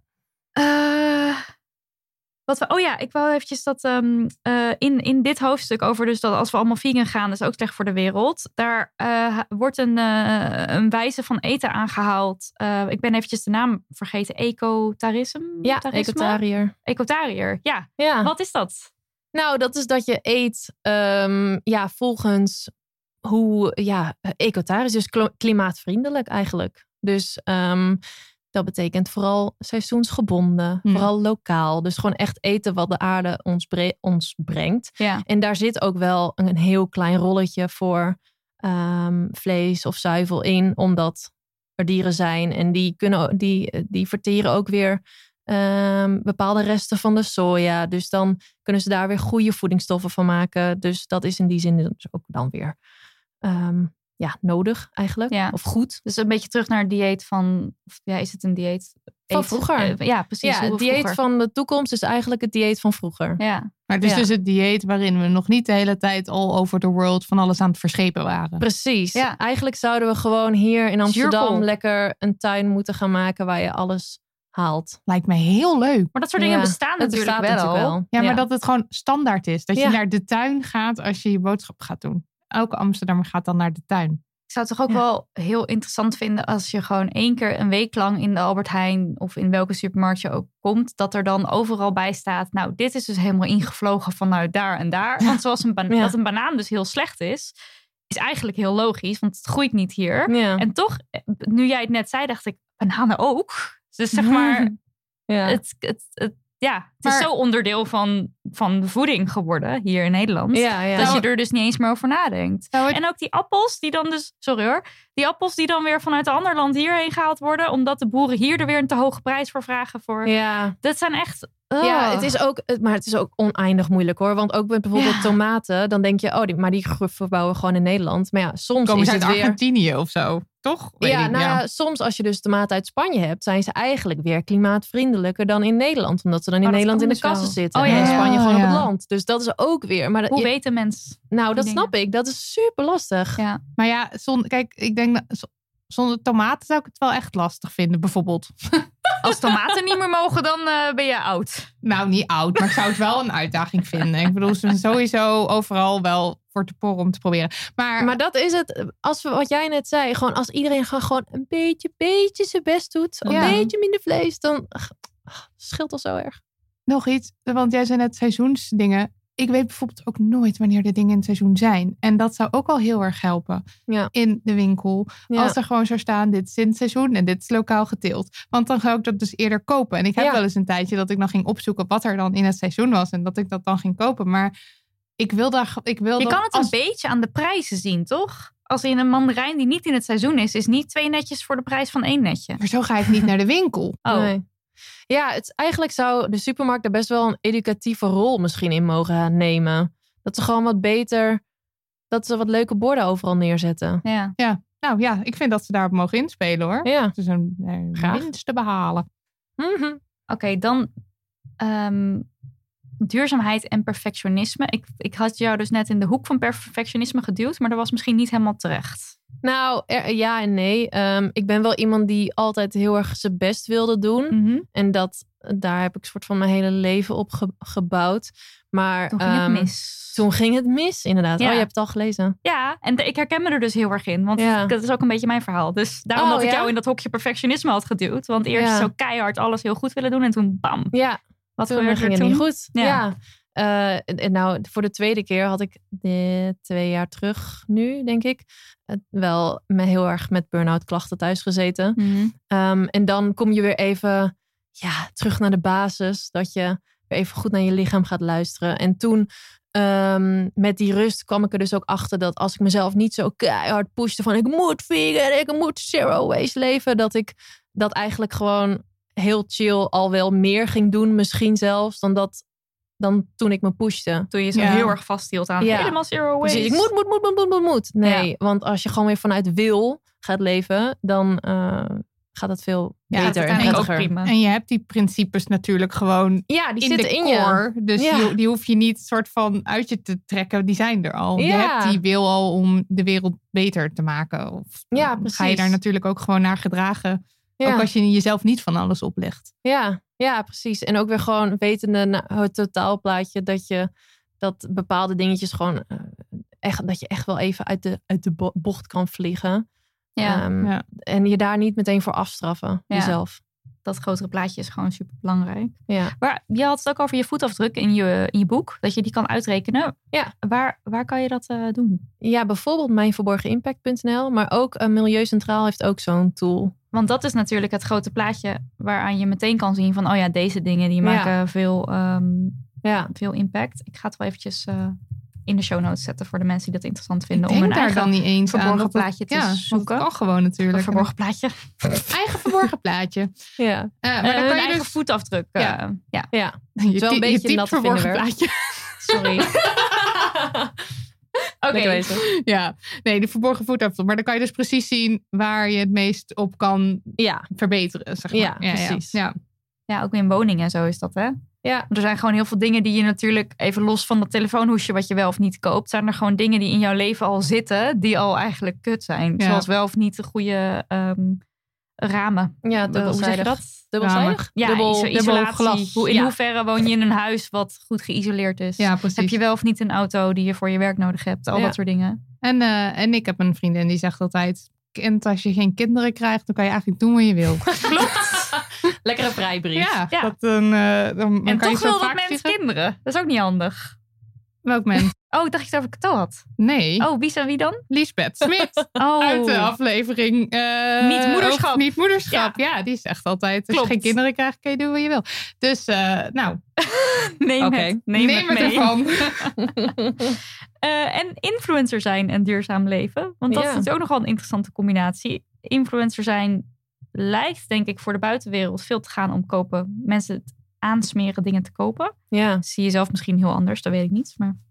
Ik wou eventjes dat in dit hoofdstuk over dus dat als we allemaal vegan gaan, dat is ook slecht voor de wereld. Daar wordt een wijze van eten aangehaald. Ik ben eventjes de naam vergeten. Ecotarisme? Ja, ecotariër. Ecotariër, ja. Wat is dat? Nou, dat is dat je eet volgens hoe... Ja, ecotarisch, dus klimaatvriendelijk eigenlijk. Dus... dat betekent vooral seizoensgebonden, vooral lokaal. Dus gewoon echt eten wat de aarde ons brengt. Ja. En daar zit ook wel een heel klein rolletje voor vlees of zuivel in. Omdat er dieren zijn en die verteren ook weer bepaalde resten van de soja. Dus dan kunnen ze daar weer goede voedingsstoffen van maken. Dus dat is in die zin dus ook dan weer... nodig eigenlijk. Ja. Of goed. Dus een beetje terug naar het dieet van... is het een dieet? Van vroeger. Ja, precies. Ja, het dieet van de toekomst is eigenlijk het dieet van vroeger. Ja. Maar het is dus het dieet waarin we nog niet de hele tijd all over the world van alles aan het verschepen waren. Precies. Ja. Eigenlijk zouden we gewoon hier in Amsterdam lekker een tuin moeten gaan maken waar je alles haalt. Lijkt me heel leuk. Maar dat soort dingen bestaan natuurlijk wel. Ja, maar dat het gewoon standaard is. Dat je naar de tuin gaat als je je boodschap gaat doen. Elke Amsterdammer gaat dan naar de tuin. Ik zou het toch ook wel heel interessant vinden als je gewoon 1 keer een week lang in de Albert Heijn of in welke supermarkt je ook komt, dat er dan overal bij staat, nou, dit is dus helemaal ingevlogen vanuit daar en daar. Want zoals dat een banaan dus heel slecht is, is eigenlijk heel logisch, want het groeit niet hier. Ja. En toch, nu jij het net zei, dacht ik, bananen ook. Dus zeg maar, Ja. het is zo onderdeel van de voeding geworden hier in Nederland. Ja. Dat je er dus niet eens meer over nadenkt. Zou het- En ook die appels die dan dus, sorry hoor, die appels die dan weer vanuit een ander land hierheen gehaald worden, omdat de boeren hier er weer een te hoge prijs voor vragen. Ja. Dat zijn echt... Ja, het is ook oneindig moeilijk hoor. Want ook met bijvoorbeeld tomaten, dan denk je, die verbouwen we gewoon in Nederland. Maar ja, soms Komen is ze het uit weer... Argentinië of zo, toch? Weet ik, Soms als je dus tomaten uit Spanje hebt, zijn ze eigenlijk weer klimaatvriendelijker dan in Nederland. Omdat ze dan in dat Nederland in kan de dus wel. kassen zitten. Oh, ja. En in Spanje gewoon op het Ja. land. Dus dat is ook weer... Maar Hoe weten mensen? Nou, dat die snap ik. Dat is super lastig. Ja. Maar ja, kijk, ik denk dat zonder tomaten zou ik het wel echt lastig vinden, bijvoorbeeld. Als tomaten niet meer mogen, dan ben je oud. Nou, niet oud, maar ik zou het wel een uitdaging vinden. Ik bedoel, ze zijn sowieso overal wel voor te porren om te proberen. Maar dat is het. Wat jij net zei, gewoon als iedereen gewoon een beetje zijn best doet, een beetje minder vlees, dan scheelt al zo erg. nog iets, want jij zei net seizoensdingen. Ik weet bijvoorbeeld ook nooit wanneer de dingen in het seizoen zijn. En dat zou ook al heel erg helpen in de winkel. Ja. Als er gewoon zou staan, dit is in het seizoen en dit is lokaal geteeld. Want dan zou ik dat dus eerder kopen. En ik heb wel eens een tijdje dat ik dan ging opzoeken wat er dan in het seizoen was. En dat ik dat dan ging kopen. Maar ik wil Je kan het een beetje aan de prijzen zien, toch? Als in een mandarijn die niet in het seizoen is niet 2 netjes voor de prijs van 1 netje. Maar zo ga ik niet naar de winkel. Oh. Nee. Ja, eigenlijk zou de supermarkt er best wel een educatieve rol misschien in mogen nemen. Dat ze gewoon wat beter, dat ze wat leuke borden overal neerzetten. Ja. Nou ja, ik vind dat ze daarop mogen inspelen hoor. Ja. Het is een winst te behalen. Mm-hmm. Oké, dan duurzaamheid en perfectionisme. Ik had jou dus net in de hoek van perfectionisme geduwd, maar dat was misschien niet helemaal terecht. Nou, ja en nee. Ik ben wel iemand die altijd heel erg zijn best wilde doen. Mm-hmm. En daar heb ik soort van mijn hele leven op gebouwd. Maar Toen ging het mis. Toen ging het mis, inderdaad. Ja. Oh, je hebt het al gelezen. Ja, en ik herken me er dus heel erg in. Want Ja. dat is ook een beetje mijn verhaal. Dus daarom dat ik jou in dat hokje perfectionisme had geduwd. Want eerst zo keihard alles heel goed willen doen. En toen bam. Ja, Wat toen gebeurde ging er het toen? niet goed. Ja. En nou, voor de tweede keer had ik 2 jaar terug nu, denk ik, wel heel erg met burn-out klachten thuis gezeten. Mm-hmm. En dan kom je weer even terug naar de basis. Dat je weer even goed naar je lichaam gaat luisteren. En toen met die rust kwam ik er dus ook achter dat als ik mezelf niet zo keihard pushte van ik moet vegan, ik moet zero waste leven, dat ik dat eigenlijk gewoon heel chill al wel meer ging doen, misschien zelfs, dan toen ik me pushte. Toen je zo heel erg vasthield aan helemaal zero waste. Precies, ik moet. Nee, want als je gewoon weer vanuit wil gaat leven, dan gaat het veel beter en prettiger. Prima. En je hebt die principes natuurlijk gewoon die in zitten de in core. je. Dus die hoef je niet soort van uit je te trekken. Die zijn er al. Ja. Je hebt die wil al om de wereld beter te maken. Of precies. ga je daar natuurlijk ook gewoon naar gedragen. Ja. Ook als je jezelf niet van alles oplegt. Ja, precies. En ook weer gewoon wetende het totaalplaatje dat bepaalde dingetjes gewoon dat je echt wel even uit de bocht kan vliegen. En je daar niet meteen voor afstraffen, jezelf. Dat grotere plaatje is gewoon super belangrijk. Ja. Maar je had het ook over je voetafdruk in je boek. Dat je die kan uitrekenen. Ja. Waar kan je dat doen? Ja, bijvoorbeeld mijnverborgenimpact.nl. Maar ook Milieu Centraal heeft ook zo'n tool. Want dat is natuurlijk het grote plaatje waaraan je meteen kan zien van deze dingen die maken veel impact. Ik ga het wel eventjes in de show notes zetten voor de mensen die dat interessant vinden. Ik denk om een daar dan niet eens verborgen aan plaatje te zoeken. Dat kan gewoon natuurlijk. Een verborgen plaatje. Eigen verborgen plaatje. Ja. Maar dan kan je eigen dus voetafdruk. Ja. Je wel een beetje nat verborgen vingerwerk. plaatje. Sorry. Oké. Ja, nee, de verborgen voetafdruk. Maar dan kan je dus precies zien waar je het meest op kan verbeteren. Zeg maar. Ja, precies. Ja, ook in woningen en zo is dat, hè? Ja. Er zijn gewoon heel veel dingen die je natuurlijk, even los van dat telefoonhoesje wat je wel of niet koopt, zijn er gewoon dingen die in jouw leven al zitten, die al eigenlijk kut zijn. Ja. Zoals wel of niet de goede ramen. Ja, Hoe zeg je dat? Dubbelzijdig? Ja, dubbel isolatie. glas. In hoeverre woon je in een huis wat goed geïsoleerd is? Ja, precies. Heb je wel of niet een auto die je voor je werk nodig hebt? Al dat soort dingen. En ik heb een vriendin die zegt altijd, als je geen kinderen krijgt, dan kan je eigenlijk doen wat je wil. Klopt. Lekkere vrijbrief. Ja. Ja. Dan En kan je toch zo wil dat vaak mensen vliegen. kinderen. Dat is ook niet handig. Welk mens? Oh, ik dacht je het over Cato had. Nee. Oh, wie dan? Liesbeth Smit. Oh. Uit de aflevering Niet moederschap. Niet moederschap. Ja, die zegt altijd, als je geen kinderen krijgt, kun je doen wat je wil. Dus, Neem het mee. ervan. En influencer zijn en duurzaam leven. Want dat is ook nogal een interessante combinatie. Influencer zijn lijkt, denk ik, voor de buitenwereld veel te gaan om kopen. Mensen het aansmeren dingen te kopen. Ja. Zie je zelf misschien heel anders, dat weet ik niet. Maar...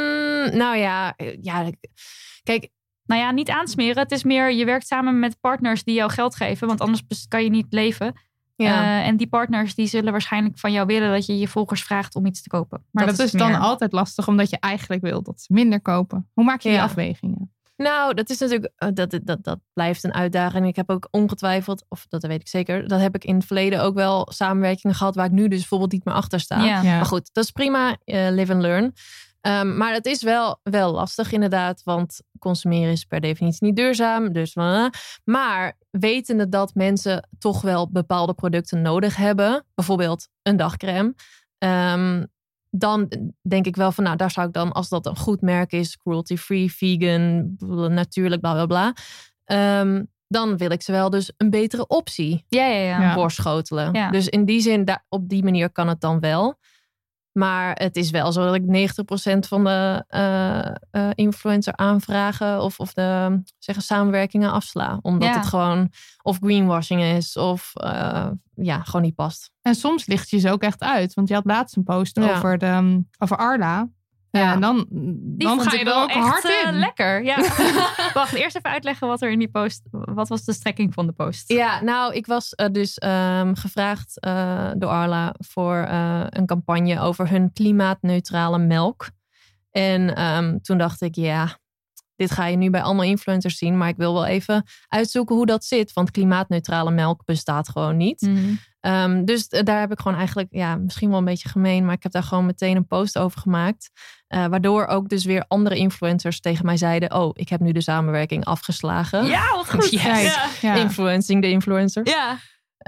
Kijk. Nou ja, niet aansmeren. Het is meer, je werkt samen met partners die jou geld geven. Want anders kan je niet leven. Ja. En die partners die zullen waarschijnlijk van jou willen dat je je volgers vraagt om iets te kopen. Maar dat is dan altijd lastig, omdat je eigenlijk wil dat ze minder kopen. Hoe maak je die afwegingen? Nou, dat is natuurlijk, dat blijft een uitdaging. Ik heb ook ongetwijfeld, of dat weet ik zeker, dat heb ik in het verleden ook wel samenwerkingen gehad waar ik nu dus bijvoorbeeld niet meer achter sta. Ja. Maar goed, dat is prima, live and learn. Maar het is wel lastig inderdaad, want consumeren is per definitie niet duurzaam. Dus, maar wetende dat mensen toch wel bepaalde producten nodig hebben, bijvoorbeeld een dagcrème, dan denk ik wel van, nou, daar zou ik dan, als dat een goed merk is, cruelty-free, vegan, natuurlijk, bla bla bla, dan wil ik ze wel dus een betere optie voorschotelen. Ja. Dus in die zin, op die manier kan het dan wel. Maar het is wel zo dat ik 90% van de influencer aanvragen of de samenwerkingen afsla. Omdat het gewoon of greenwashing is of gewoon niet past. En soms licht je ze ook echt uit. Want je had laatst een post over Arla. Ja, en dan ga je er ook hard in. Lekker. Ja. Wacht, eerst even uitleggen wat er in die post. Wat was de strekking van de post? Ja, nou, ik was gevraagd door Arla voor een campagne over hun klimaatneutrale melk. En toen dacht ik, dit ga je nu bij allemaal influencers zien. Maar ik wil wel even uitzoeken hoe dat zit. Want klimaatneutrale melk bestaat gewoon niet. Mm-hmm. Dus daar heb ik gewoon eigenlijk, misschien wel een beetje gemeen. Maar ik heb daar gewoon meteen een post over gemaakt. Waardoor ook dus weer andere influencers tegen mij zeiden, ik heb nu de samenwerking afgeslagen. Ja, wat goed. Yes. Ja. Influencing de influencers. Ja.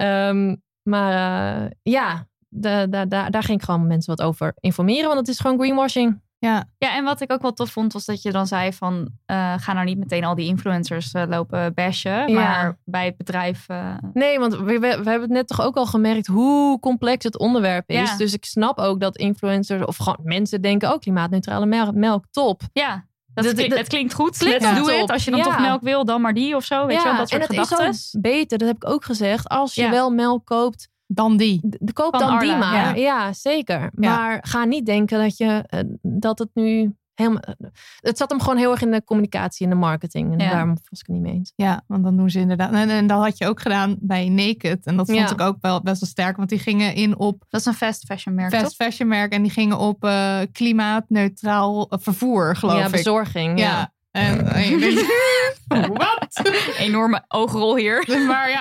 Daar ging ik gewoon mensen wat over informeren. Want het is gewoon greenwashing. Ja, en wat ik ook wel tof vond, was dat je dan zei van, ga nou niet meteen al die influencers lopen bashen, maar bij het bedrijf... Nee, want we hebben het net toch ook al gemerkt hoe complex het onderwerp is. Ja. Dus ik snap ook dat influencers of gewoon mensen denken, klimaatneutrale melk, top. Ja, het klinkt goed. Doe het. Als je dan toch melk wil, dan maar die of zo. Weet je wel, dat soort gedachten. En het is ook beter, dat heb ik ook gezegd, als je wel melk koopt, dan die. Koop dan Arla, die maar. Ja, zeker. Ja. Maar ga niet denken dat het nu helemaal... Het zat hem gewoon heel erg in de communicatie en de marketing. En daarom was ik het niet mee eens. Ja, want dan doen ze inderdaad... En dat had je ook gedaan bij Naked. En dat vond ik ook wel best wel sterk. Want die gingen in op... Dat is een fast fashion merk, Fast fashion merk. En die gingen op klimaatneutraal vervoer, geloof ik. Ja, bezorging. Ja. En je denkt... Wat? Enorme oogrol hier. Maar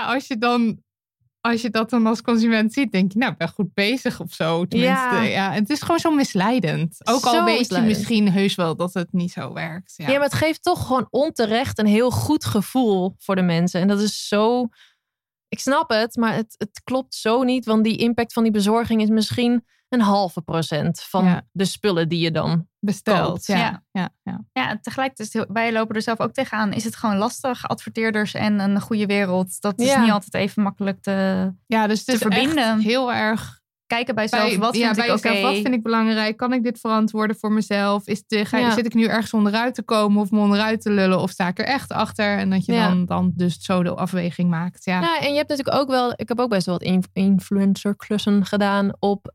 als je dat dan als consument ziet, denk je, ik ben goed bezig of zo. Tenminste, het is gewoon zo misleidend. Ook al weet je misschien heus wel dat het niet zo werkt. Ja, maar het geeft toch gewoon onterecht een heel goed gevoel voor de mensen. En dat is zo... Ik snap het, maar het klopt zo niet. Want die impact van die bezorging is misschien 0,5% van de spullen die je dan bestelt. Ja, tegelijkertijd, wij lopen er zelf ook tegenaan. Is het gewoon lastig, adverteerders en een goede wereld. Dat is niet altijd even makkelijk te dus het is verbinden. Echt heel erg kijken bij jezelf. Wat vind ik belangrijk? Kan ik dit verantwoorden voor mezelf? Zit ik nu ergens onderuit te komen of me onderuit te lullen? Of sta ik er echt achter? En dat je dan dus zo de afweging maakt. Ja. Nou, en je hebt natuurlijk ook wel... Ik heb ook best wel wat influencer klussen gedaan op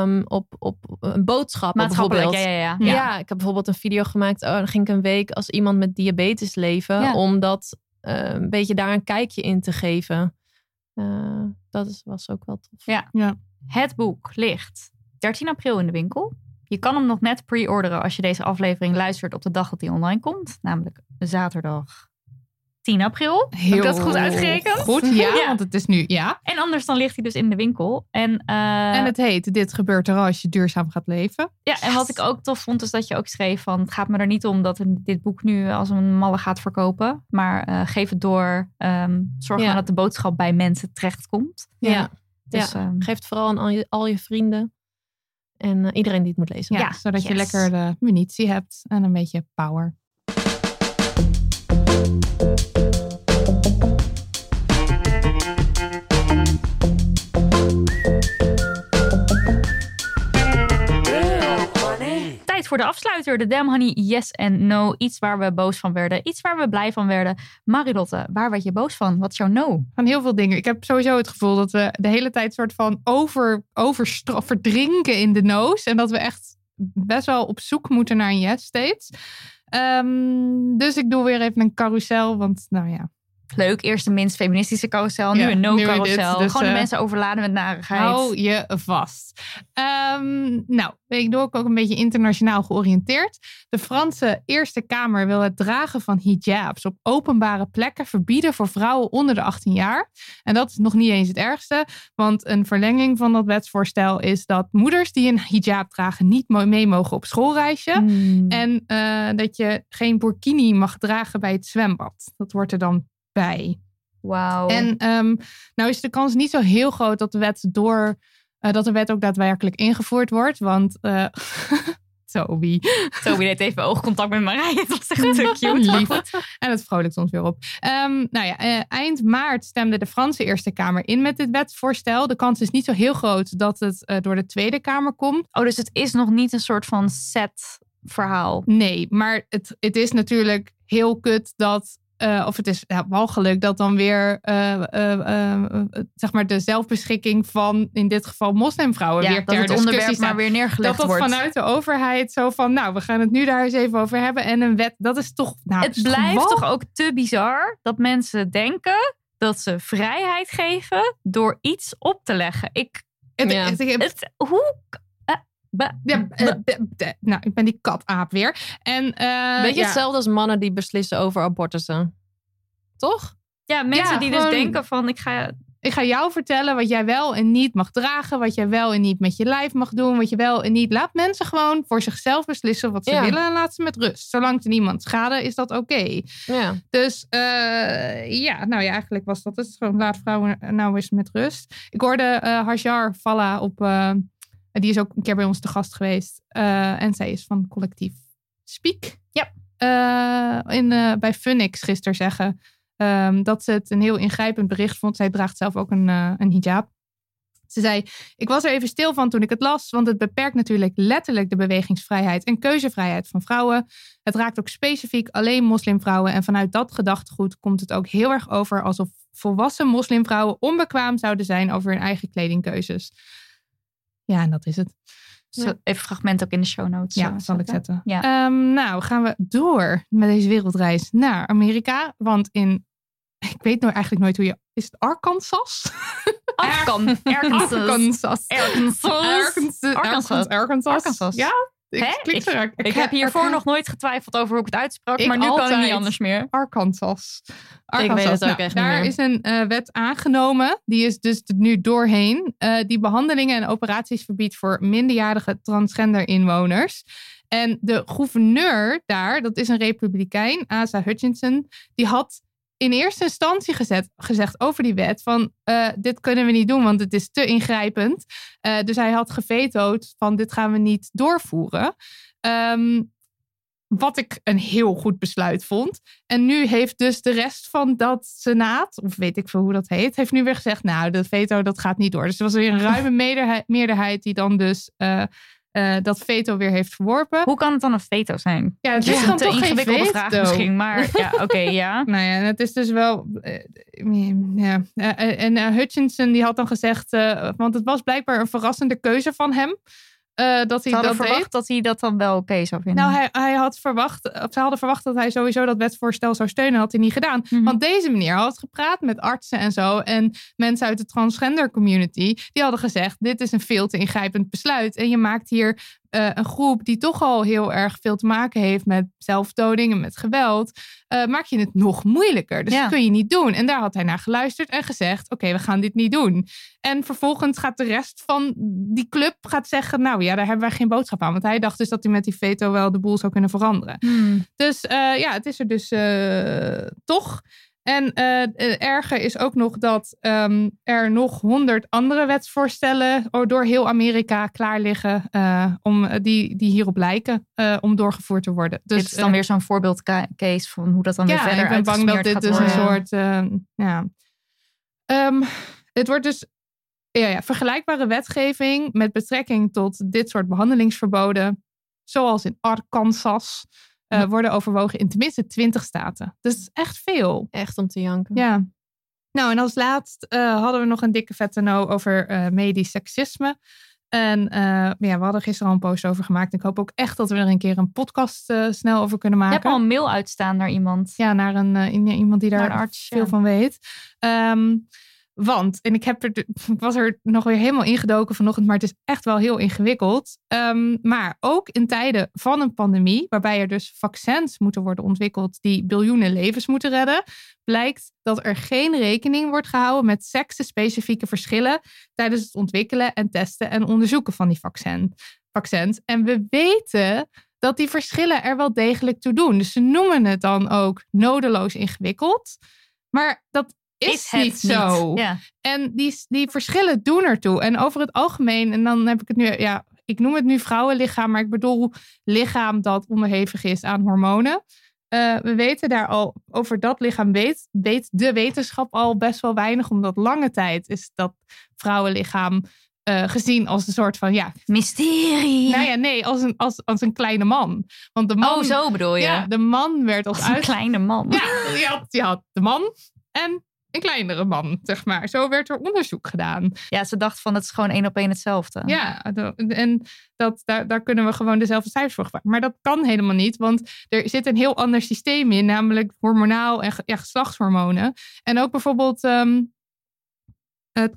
boodschappen bijvoorbeeld. Ja, ik heb bijvoorbeeld een video gemaakt. Dan ging ik een week als iemand met diabetes leven. Om dat een beetje daar een kijkje in te geven. Was ook wel tof. Ja. Het boek ligt 13 april in de winkel. Je kan hem nog net pre-orderen als je deze aflevering luistert op de dag dat hij online komt. Namelijk zaterdag 10 april. Heb ik dat goed uitgerekend? Goed, want het is nu, En anders dan ligt hij dus in de winkel. En het heet Dit gebeurt er als je duurzaam gaat leven. Ja, en wat ik ook tof vond is dat je ook schreef van... Het gaat me er niet om dat dit boek nu als een malle gaat verkopen. Maar geef het door. Zorg maar dat de boodschap bij mensen terechtkomt. Ja. Dus, geef het vooral aan al je vrienden. En iedereen die het moet lezen. Ja, zodat je lekker de munitie hebt en een beetje power. Tijd voor de afsluiter. De Damn Honey Yes en No. Iets waar we boos van werden. Iets waar we blij van werden. Marilotte, waar werd je boos van? Wat is jouw no? Van heel veel dingen. Ik heb sowieso het gevoel dat we de hele tijd soort van verdrinken in de no's. En dat we echt best wel op zoek moeten naar een yes steeds. Dus ik doe weer even een carousel. Want nou ja. Leuk, eerst de minst feministische carousel. Nu een no-carousel. Dus, gewoon de mensen overladen met narigheid. Hou je vast. Ik doe ook een beetje internationaal georiënteerd. De Franse Eerste Kamer wil het dragen van hijabs op openbare plekken verbieden voor vrouwen onder de 18 jaar. En dat is nog niet eens het ergste. Want een verlenging van dat wetsvoorstel is dat moeders die een hijab dragen niet mee mogen op schoolreisje. En dat je geen burkini mag dragen bij het zwembad. Dat wordt er dan bij. Wauw. En nou is de kans niet zo heel groot dat de wet ook daadwerkelijk ingevoerd wordt. Want Toby deed even oogcontact met Marije. Dat was echt zo cute. Lief. En het vrolijkt ons weer op. Eind maart stemde de Franse Eerste Kamer in met dit wetsvoorstel. De kans is niet zo heel groot dat het door de Tweede Kamer komt. Oh, dus het is nog niet een soort van set verhaal. Nee, maar het is natuurlijk heel kut dat... of het is walgelijk dat dan weer zeg maar de zelfbeschikking van in dit geval moslimvrouwen weer ter discussie onderwerp maar weer neergelegd wordt. Dat vanuit de overheid zo van we gaan het nu daar eens even over hebben. En een wet, dat is toch... het blijft toch ook te bizar dat mensen denken dat ze vrijheid geven door iets op te leggen. Ik ben die kataap weer. En, Weet je, hetzelfde als mannen die beslissen over abortussen. Toch? Ja, mensen die dus denken van ik ga jou vertellen wat jij wel en niet mag dragen. Wat jij wel en niet met je lijf mag doen. Wat je wel en niet... Laat mensen gewoon voor zichzelf beslissen wat ze willen. En laat ze met rust. Zolang het niemand schade, is dat oké. Ja. Dus eigenlijk was dat het. Gewoon laat vrouwen nou eens met rust. Ik hoorde Hajar Falla op... die is ook een keer bij ons te gast geweest. En zij is van collectief Speak. Ja. Bij Funix gisteren zeggen... dat ze het een heel ingrijpend bericht vond. Zij draagt zelf ook een hijab. Ze zei, ik was er even stil van toen ik het las. Want het beperkt natuurlijk letterlijk de bewegingsvrijheid en keuzevrijheid van vrouwen. Het raakt ook specifiek alleen moslimvrouwen. En vanuit dat gedachtegoed komt het ook heel erg over... alsof volwassen moslimvrouwen onbekwaam zouden zijn over hun eigen kledingkeuzes. Ja, en dat is het. Even fragment ook in de show notes. Ja, zal ik zetten. Ja. Gaan we door met deze wereldreis naar Amerika. Want ik weet nou eigenlijk nooit hoe je... Is het Arkansas? Arkansas. Ja? Ik heb hiervoor nog nooit getwijfeld over hoe ik het uitsprak. Maar nu kan ik niet anders meer. Arkansas. Ik weet het ook echt niet meer. Daar is een wet aangenomen. Die is dus nu doorheen. Die behandelingen en operaties verbiedt voor minderjarige transgender inwoners. En de gouverneur daar, dat is een republikein, Asa Hutchinson, die had in eerste instantie gezegd over die wet van dit kunnen we niet doen, want het is te ingrijpend. Dus hij had gevetood van dit gaan we niet doorvoeren. Wat ik een heel goed besluit vond. En nu heeft dus de rest van dat senaat, of weet ik veel hoe dat heet, heeft nu weer gezegd, nou, dat veto dat gaat niet door. Dus er was weer een ruime meerderheid die dan dus dat veto weer heeft verworpen. Hoe kan het dan een veto zijn? Ja, het is dan toch geen veto. Vraag misschien, maar ja, oké, ja. Nou ja, het is dus wel... En Hutchinson die had dan gezegd, want het was blijkbaar een verrassende keuze van hem. Dat hij dat verwacht dat hij dat dan wel oké zou vinden. Nou, ze hadden verwacht dat hij sowieso dat wetsvoorstel zou steunen. Had hij niet gedaan. Mm-hmm. Want deze meneer had gepraat met artsen en zo. En mensen uit de transgender community. Die hadden gezegd, dit is een veel te ingrijpend besluit. En je maakt hier een groep die toch al heel erg veel te maken heeft met zelfdoding en met geweld. Maak je het nog moeilijker. Dus dat kun je niet doen. En daar had hij naar geluisterd en gezegd, oké, we gaan dit niet doen. En vervolgens gaat de rest van die club zeggen, nou ja, daar hebben wij geen boodschap aan. Want hij dacht dus dat hij met die veto wel de boel zou kunnen veranderen. Dus het is er dus toch. En erger is ook nog dat er nog 100 andere wetsvoorstellen door heel Amerika klaar liggen die hierop lijken om doorgevoerd te worden. Dus, dit is dan weer zo'n voorbeeldcase van hoe dat dan weer verder ik ben bang dat dit dus een soort... het wordt dus vergelijkbare wetgeving met betrekking tot dit soort behandelingsverboden, zoals in Arkansas, worden overwogen in tenminste 20 staten. Dus dat is echt veel. Echt om te janken. Ja. Nou, en als laatst hadden we nog een dikke vette no over medisch seksisme. En we hadden gisteren al een post over gemaakt. Ik hoop ook echt dat we er een keer een podcast snel over kunnen maken. Je hebt al een mail uitstaan naar iemand. Ja, naar iemand die daar arts, veel van weet. Want, en ik was er nog weer helemaal ingedoken vanochtend, maar het is echt wel heel ingewikkeld. Maar ook in tijden van een pandemie, waarbij er dus vaccins moeten worden ontwikkeld die biljoenen levens moeten redden, blijkt dat er geen rekening wordt gehouden met seksenspecifieke verschillen tijdens het ontwikkelen en testen en onderzoeken van die vaccins. En we weten dat die verschillen er wel degelijk toe doen. Dus ze noemen het dan ook nodeloos ingewikkeld. Maar dat is niet zo. Ja. En die verschillen doen ertoe. En over het algemeen, en dan heb ik het nu, ik noem het nu vrouwenlichaam, maar ik bedoel lichaam dat onderhevig is aan hormonen. We weten daar al, over dat lichaam weet de wetenschap al best wel weinig, omdat lange tijd is dat vrouwenlichaam gezien als een soort van, mysterie. Nou ja, nee, als een kleine man. Want de man, zo bedoel je? Ja, de man werd als een kleine man. Ja, je had de man en een kleinere man, zeg maar. Zo werd er onderzoek gedaan. Ja, ze dacht van het is gewoon 1 op 1 hetzelfde. Ja, en daar kunnen we gewoon dezelfde cijfers voor gebruiken. Maar dat kan helemaal niet, want er zit een heel ander systeem in, namelijk hormonaal en geslachtshormonen. En ook bijvoorbeeld het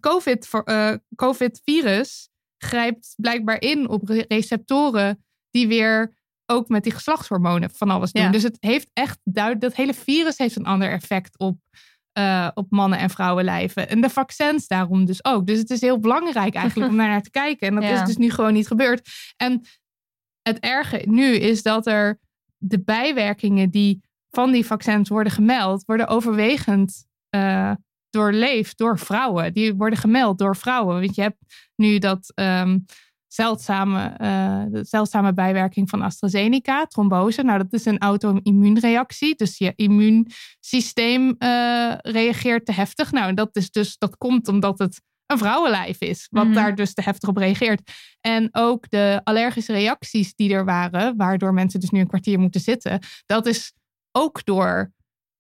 COVID-virus grijpt blijkbaar in op receptoren die weer ook met die geslachtshormonen van alles doen. Ja. Dus het heeft echt dat hele virus heeft een ander effect op mannen- en vrouwenlijven. En de vaccins daarom dus ook. Dus het is heel belangrijk eigenlijk om naar te kijken. En dat is dus nu gewoon niet gebeurd. En het erge nu is dat er de bijwerkingen die van die vaccins worden gemeld, worden overwegend doorleefd door vrouwen. Die worden gemeld door vrouwen. Want je hebt nu dat zeldzame bijwerking van AstraZeneca, trombose. Nou, dat is een auto-immuunreactie. Dus je immuunsysteem reageert te heftig. Nou, dat komt omdat het een vrouwenlijf is, wat daar dus te heftig op reageert. En ook de allergische reacties die er waren, waardoor mensen dus nu een kwartier moeten zitten, dat is ook door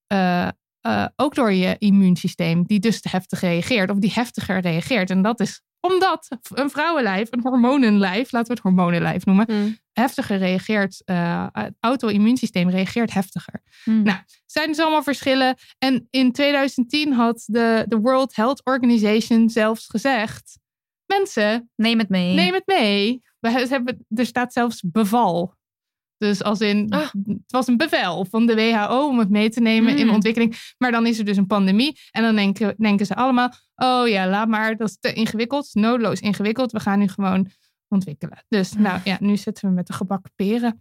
je immuunsysteem, die dus te heftig reageert, of die heftiger reageert. En dat is omdat een vrouwenlijf, een hormonenlijf, laten we het hormonenlijf noemen, heftiger reageert. Het auto-immuunsysteem reageert heftiger. Nou, zijn dus allemaal verschillen. En in 2010 had de World Health Organization zelfs gezegd, mensen, neem het mee. Er staat zelfs beval. Dus als in, het was een bevel van de WHO om het mee te nemen in ontwikkeling. Maar dan is er dus een pandemie. En dan denken ze allemaal, oh ja, laat maar, dat is te ingewikkeld. Nodeloos ingewikkeld. We gaan nu gewoon ontwikkelen. Dus nu zitten we met de gebakken peren.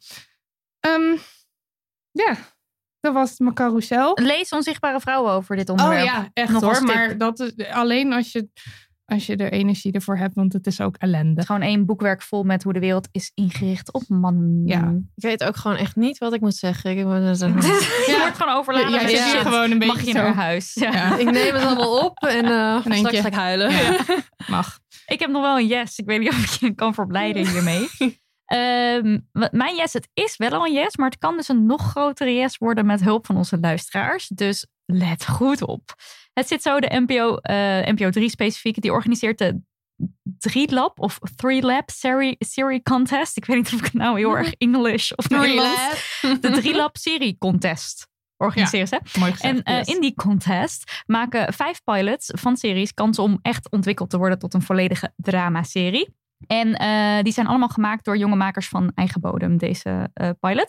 Dat was mijn carousel. Lees Onzichtbare Vrouwen over dit onderwerp. Oh ja, echt nog hoor. Maar dat is alleen als je er energie ervoor hebt, want het is ook ellende. Gewoon 1 boekwerk vol met hoe de wereld is ingericht op mannen. Ja. Ik weet ook gewoon echt niet wat ik moet zeggen. Je wordt gewoon overladen. Ja, je zit gewoon een beetje mag je naar huis. Ja. Ik neem het allemaal op en straks ga ik huilen. Ja. Mag. Ik heb nog wel een yes. Ik weet niet of ik je kan verblijden hiermee. Mijn yes, het is wel al een yes, maar het kan dus een nog grotere yes worden met hulp van onze luisteraars. Dus let goed op. Het zit zo, de NPO 3 specifiek, die organiseert de 3-lab of 3-lab serie contest. Ik weet niet of ik het nou heel erg English of Nederlands. De 3-lab serie contest organiseren ze. Mooi gezegd, en in die contest maken 5 pilots van series kans om echt ontwikkeld te worden tot een volledige dramaserie. En die zijn allemaal gemaakt door jonge makers van eigen bodem, deze pilots.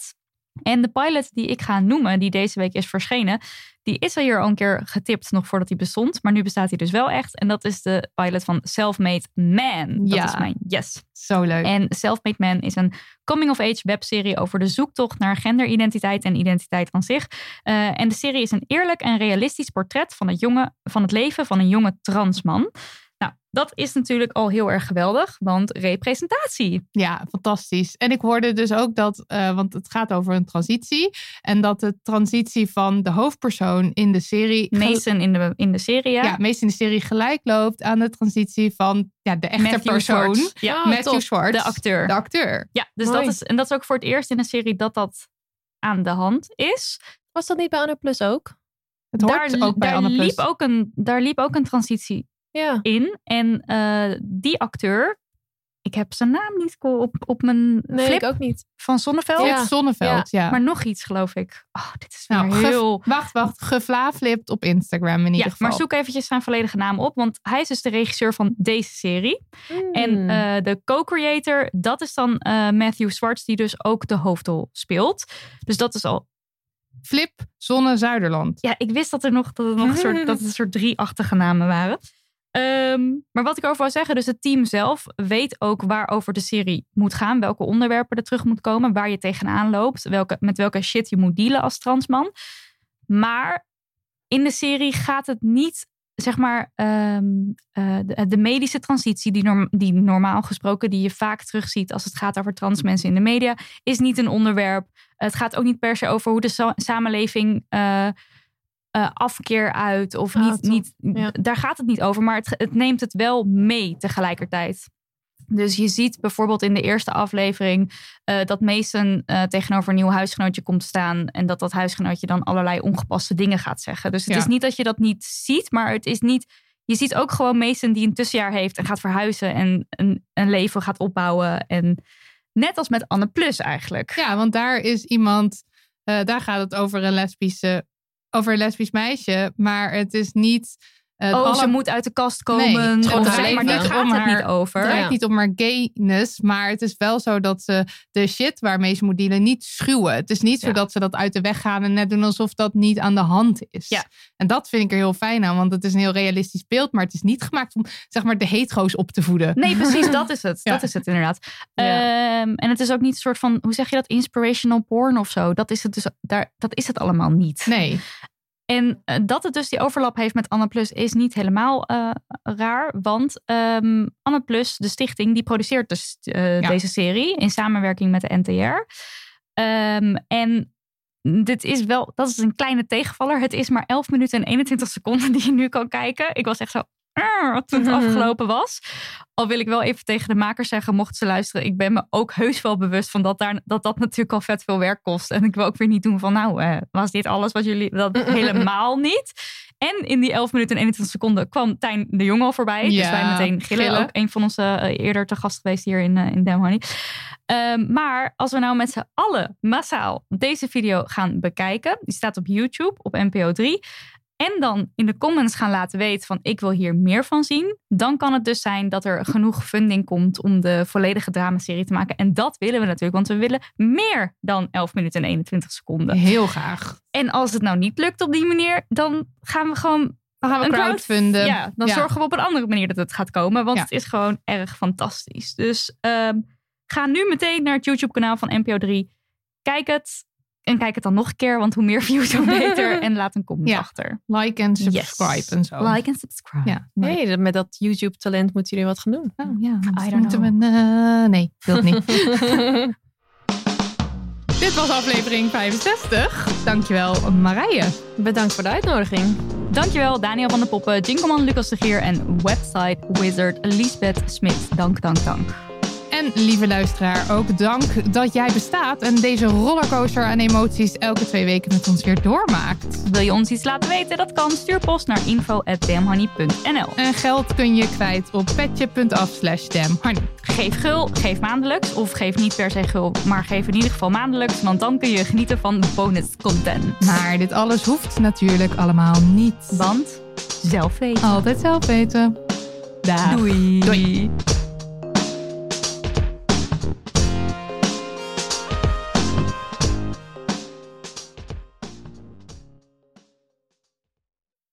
En de pilot die ik ga noemen, die deze week is verschenen, die is al hier al een keer getipt nog voordat hij bestond. Maar nu bestaat hij dus wel echt. En dat is de pilot van Self-Made Man. Dat is mijn yes. Zo leuk. En Self-Made Man is een coming-of-age webserie over de zoektocht naar genderidentiteit en identiteit van zich. En de serie is een eerlijk en realistisch portret van het leven van een jonge transman. Nou, dat is natuurlijk al heel erg geweldig, want representatie. Ja, fantastisch. En ik hoorde dus ook dat, want het gaat over een transitie. En dat de transitie van de hoofdpersoon in de serie... Mason in de serie, ja. Ja, Mason in de serie gelijk loopt aan de transitie van de echte Matthew persoon. Schwartz. Ja, Matthew Schwartz. De acteur. De acteur. Ja, dus dat is ook voor het eerst in een serie dat aan de hand is. Was dat niet bij Anna Plus ook? Het hoort ook bij Anna Plus. Daar liep ook een transitie in. En die acteur, ik heb zijn naam niet op mijn flip. Ik ook niet. Van Zonneveld? Ja. Zonneveld, ja. Maar nog iets, geloof ik. Oh, dit is heel... Wacht. Gevlaaflipt op Instagram in ieder geval. Maar zoek eventjes zijn volledige naam op. Want hij is dus de regisseur van deze serie. En de co-creator, dat is dan Matthew Schwartz, die dus ook de hoofdrol speelt. Dus dat is al... Flip, Zonne, Zuiderland. Ja, ik wist dat er nog een soort 3-achtige namen waren. Maar wat ik over wil zeggen, dus het team zelf weet ook waarover de serie moet gaan. Welke onderwerpen er terug moet komen. Waar je tegenaan loopt. Met welke shit je moet dealen als transman. Maar in de serie gaat het niet, zeg maar, de medische transitie die normaal gesproken, die je vaak terugziet als het gaat over trans mensen in de media, is niet een onderwerp. Het gaat ook niet per se over hoe de samenleving afkeer uit. Of niet. Daar gaat het niet over. Maar het neemt het wel mee tegelijkertijd. Dus je ziet bijvoorbeeld in de eerste aflevering dat Mason tegenover een nieuw huisgenootje komt staan. En dat huisgenootje dan allerlei ongepaste dingen gaat zeggen. Dus het is niet dat je dat niet ziet. Maar het is niet... Je ziet ook gewoon Mason die een tussenjaar heeft en gaat verhuizen. En een leven gaat opbouwen. En net als met Anne Plus eigenlijk. Ja, want daar is iemand... daar gaat het over een lesbisch meisje. Maar het is niet... ze moet uit de kast komen. Maar daar gaat het niet over. Het gaat niet om haar gayness. Maar het is wel zo dat ze de shit waarmee ze moet dealen niet schuwen. Het is niet zo dat ze dat uit de weg gaan en net doen alsof dat niet aan de hand is. Ja. En dat vind ik er heel fijn aan. Want het is een heel realistisch beeld. Maar het is niet gemaakt om, zeg maar, de hetero's op te voeden. Nee, precies. Dat is het. Ja. Dat is het inderdaad. Ja. En het is ook niet een soort van, hoe zeg je dat? Inspirational porn of zo. Dat is het dus. Dat is het allemaal niet. Nee. En dat het dus die overlap heeft met Anna Plus is niet helemaal raar. Want Anna Plus, de stichting, die produceert dus deze serie in samenwerking met de NTR. En dat is een kleine tegenvaller. Het is maar 11 minuten en 21 seconden die je nu kan kijken. Ik was echt zo... toen het afgelopen was. Al wil ik wel even tegen de makers zeggen, mochten ze luisteren, ik ben me ook heus wel bewust van dat natuurlijk al vet veel werk kost. En ik wil ook weer niet doen van was dit alles wat jullie... Dat helemaal niet. En in die 11 minuten en 21 seconden kwam Tijn de Jong al voorbij. Dus wij meteen gillen. Ook een van onze eerder te gast geweest hier in Damn Honey. Maar als we nou met z'n allen massaal deze video gaan bekijken, die staat op YouTube, op NPO 3... en dan in de comments gaan laten weten van ik wil hier meer van zien, dan kan het dus zijn dat er genoeg funding komt om de volledige dramaserie te maken. En dat willen we natuurlijk, want we willen meer dan 11 minuten en 21 seconden. Heel graag. En als het nou niet lukt op die manier, dan gaan we gewoon crowdfunden. Ja, dan zorgen we op een andere manier dat het gaat komen, want het is gewoon erg fantastisch. Dus ga nu meteen naar het YouTube-kanaal van NPO 3. Kijk het. En kijk het dan nog een keer, want hoe meer views, hoe beter. En laat een comment achter. Like en subscribe en zo. Like en subscribe. Ja. Nee, met dat YouTube-talent moeten jullie wat gaan doen. Oh ja, nee, wil het niet. Dit was aflevering 65. Dankjewel, Marije. Bedankt voor de uitnodiging. Dankjewel, Daniel van de Poppen, Jinkelman Lucas de Gier en website wizard Lisbeth Smit. Dank. En lieve luisteraar, ook dank dat jij bestaat en deze rollercoaster aan emoties elke 2 weken met ons weer doormaakt. Wil je ons iets laten weten? Dat kan. Stuur post naar info@damnhoney.nl. En geld kun je kwijt op petje.af/damnhoney. Geef gul, geef maandelijks. Of geef niet per se gul, maar geef in ieder geval maandelijks. Want dan kun je genieten van bonus content. Maar dit alles hoeft natuurlijk allemaal niet. Want zelf weten. Altijd zelf weten. Doei.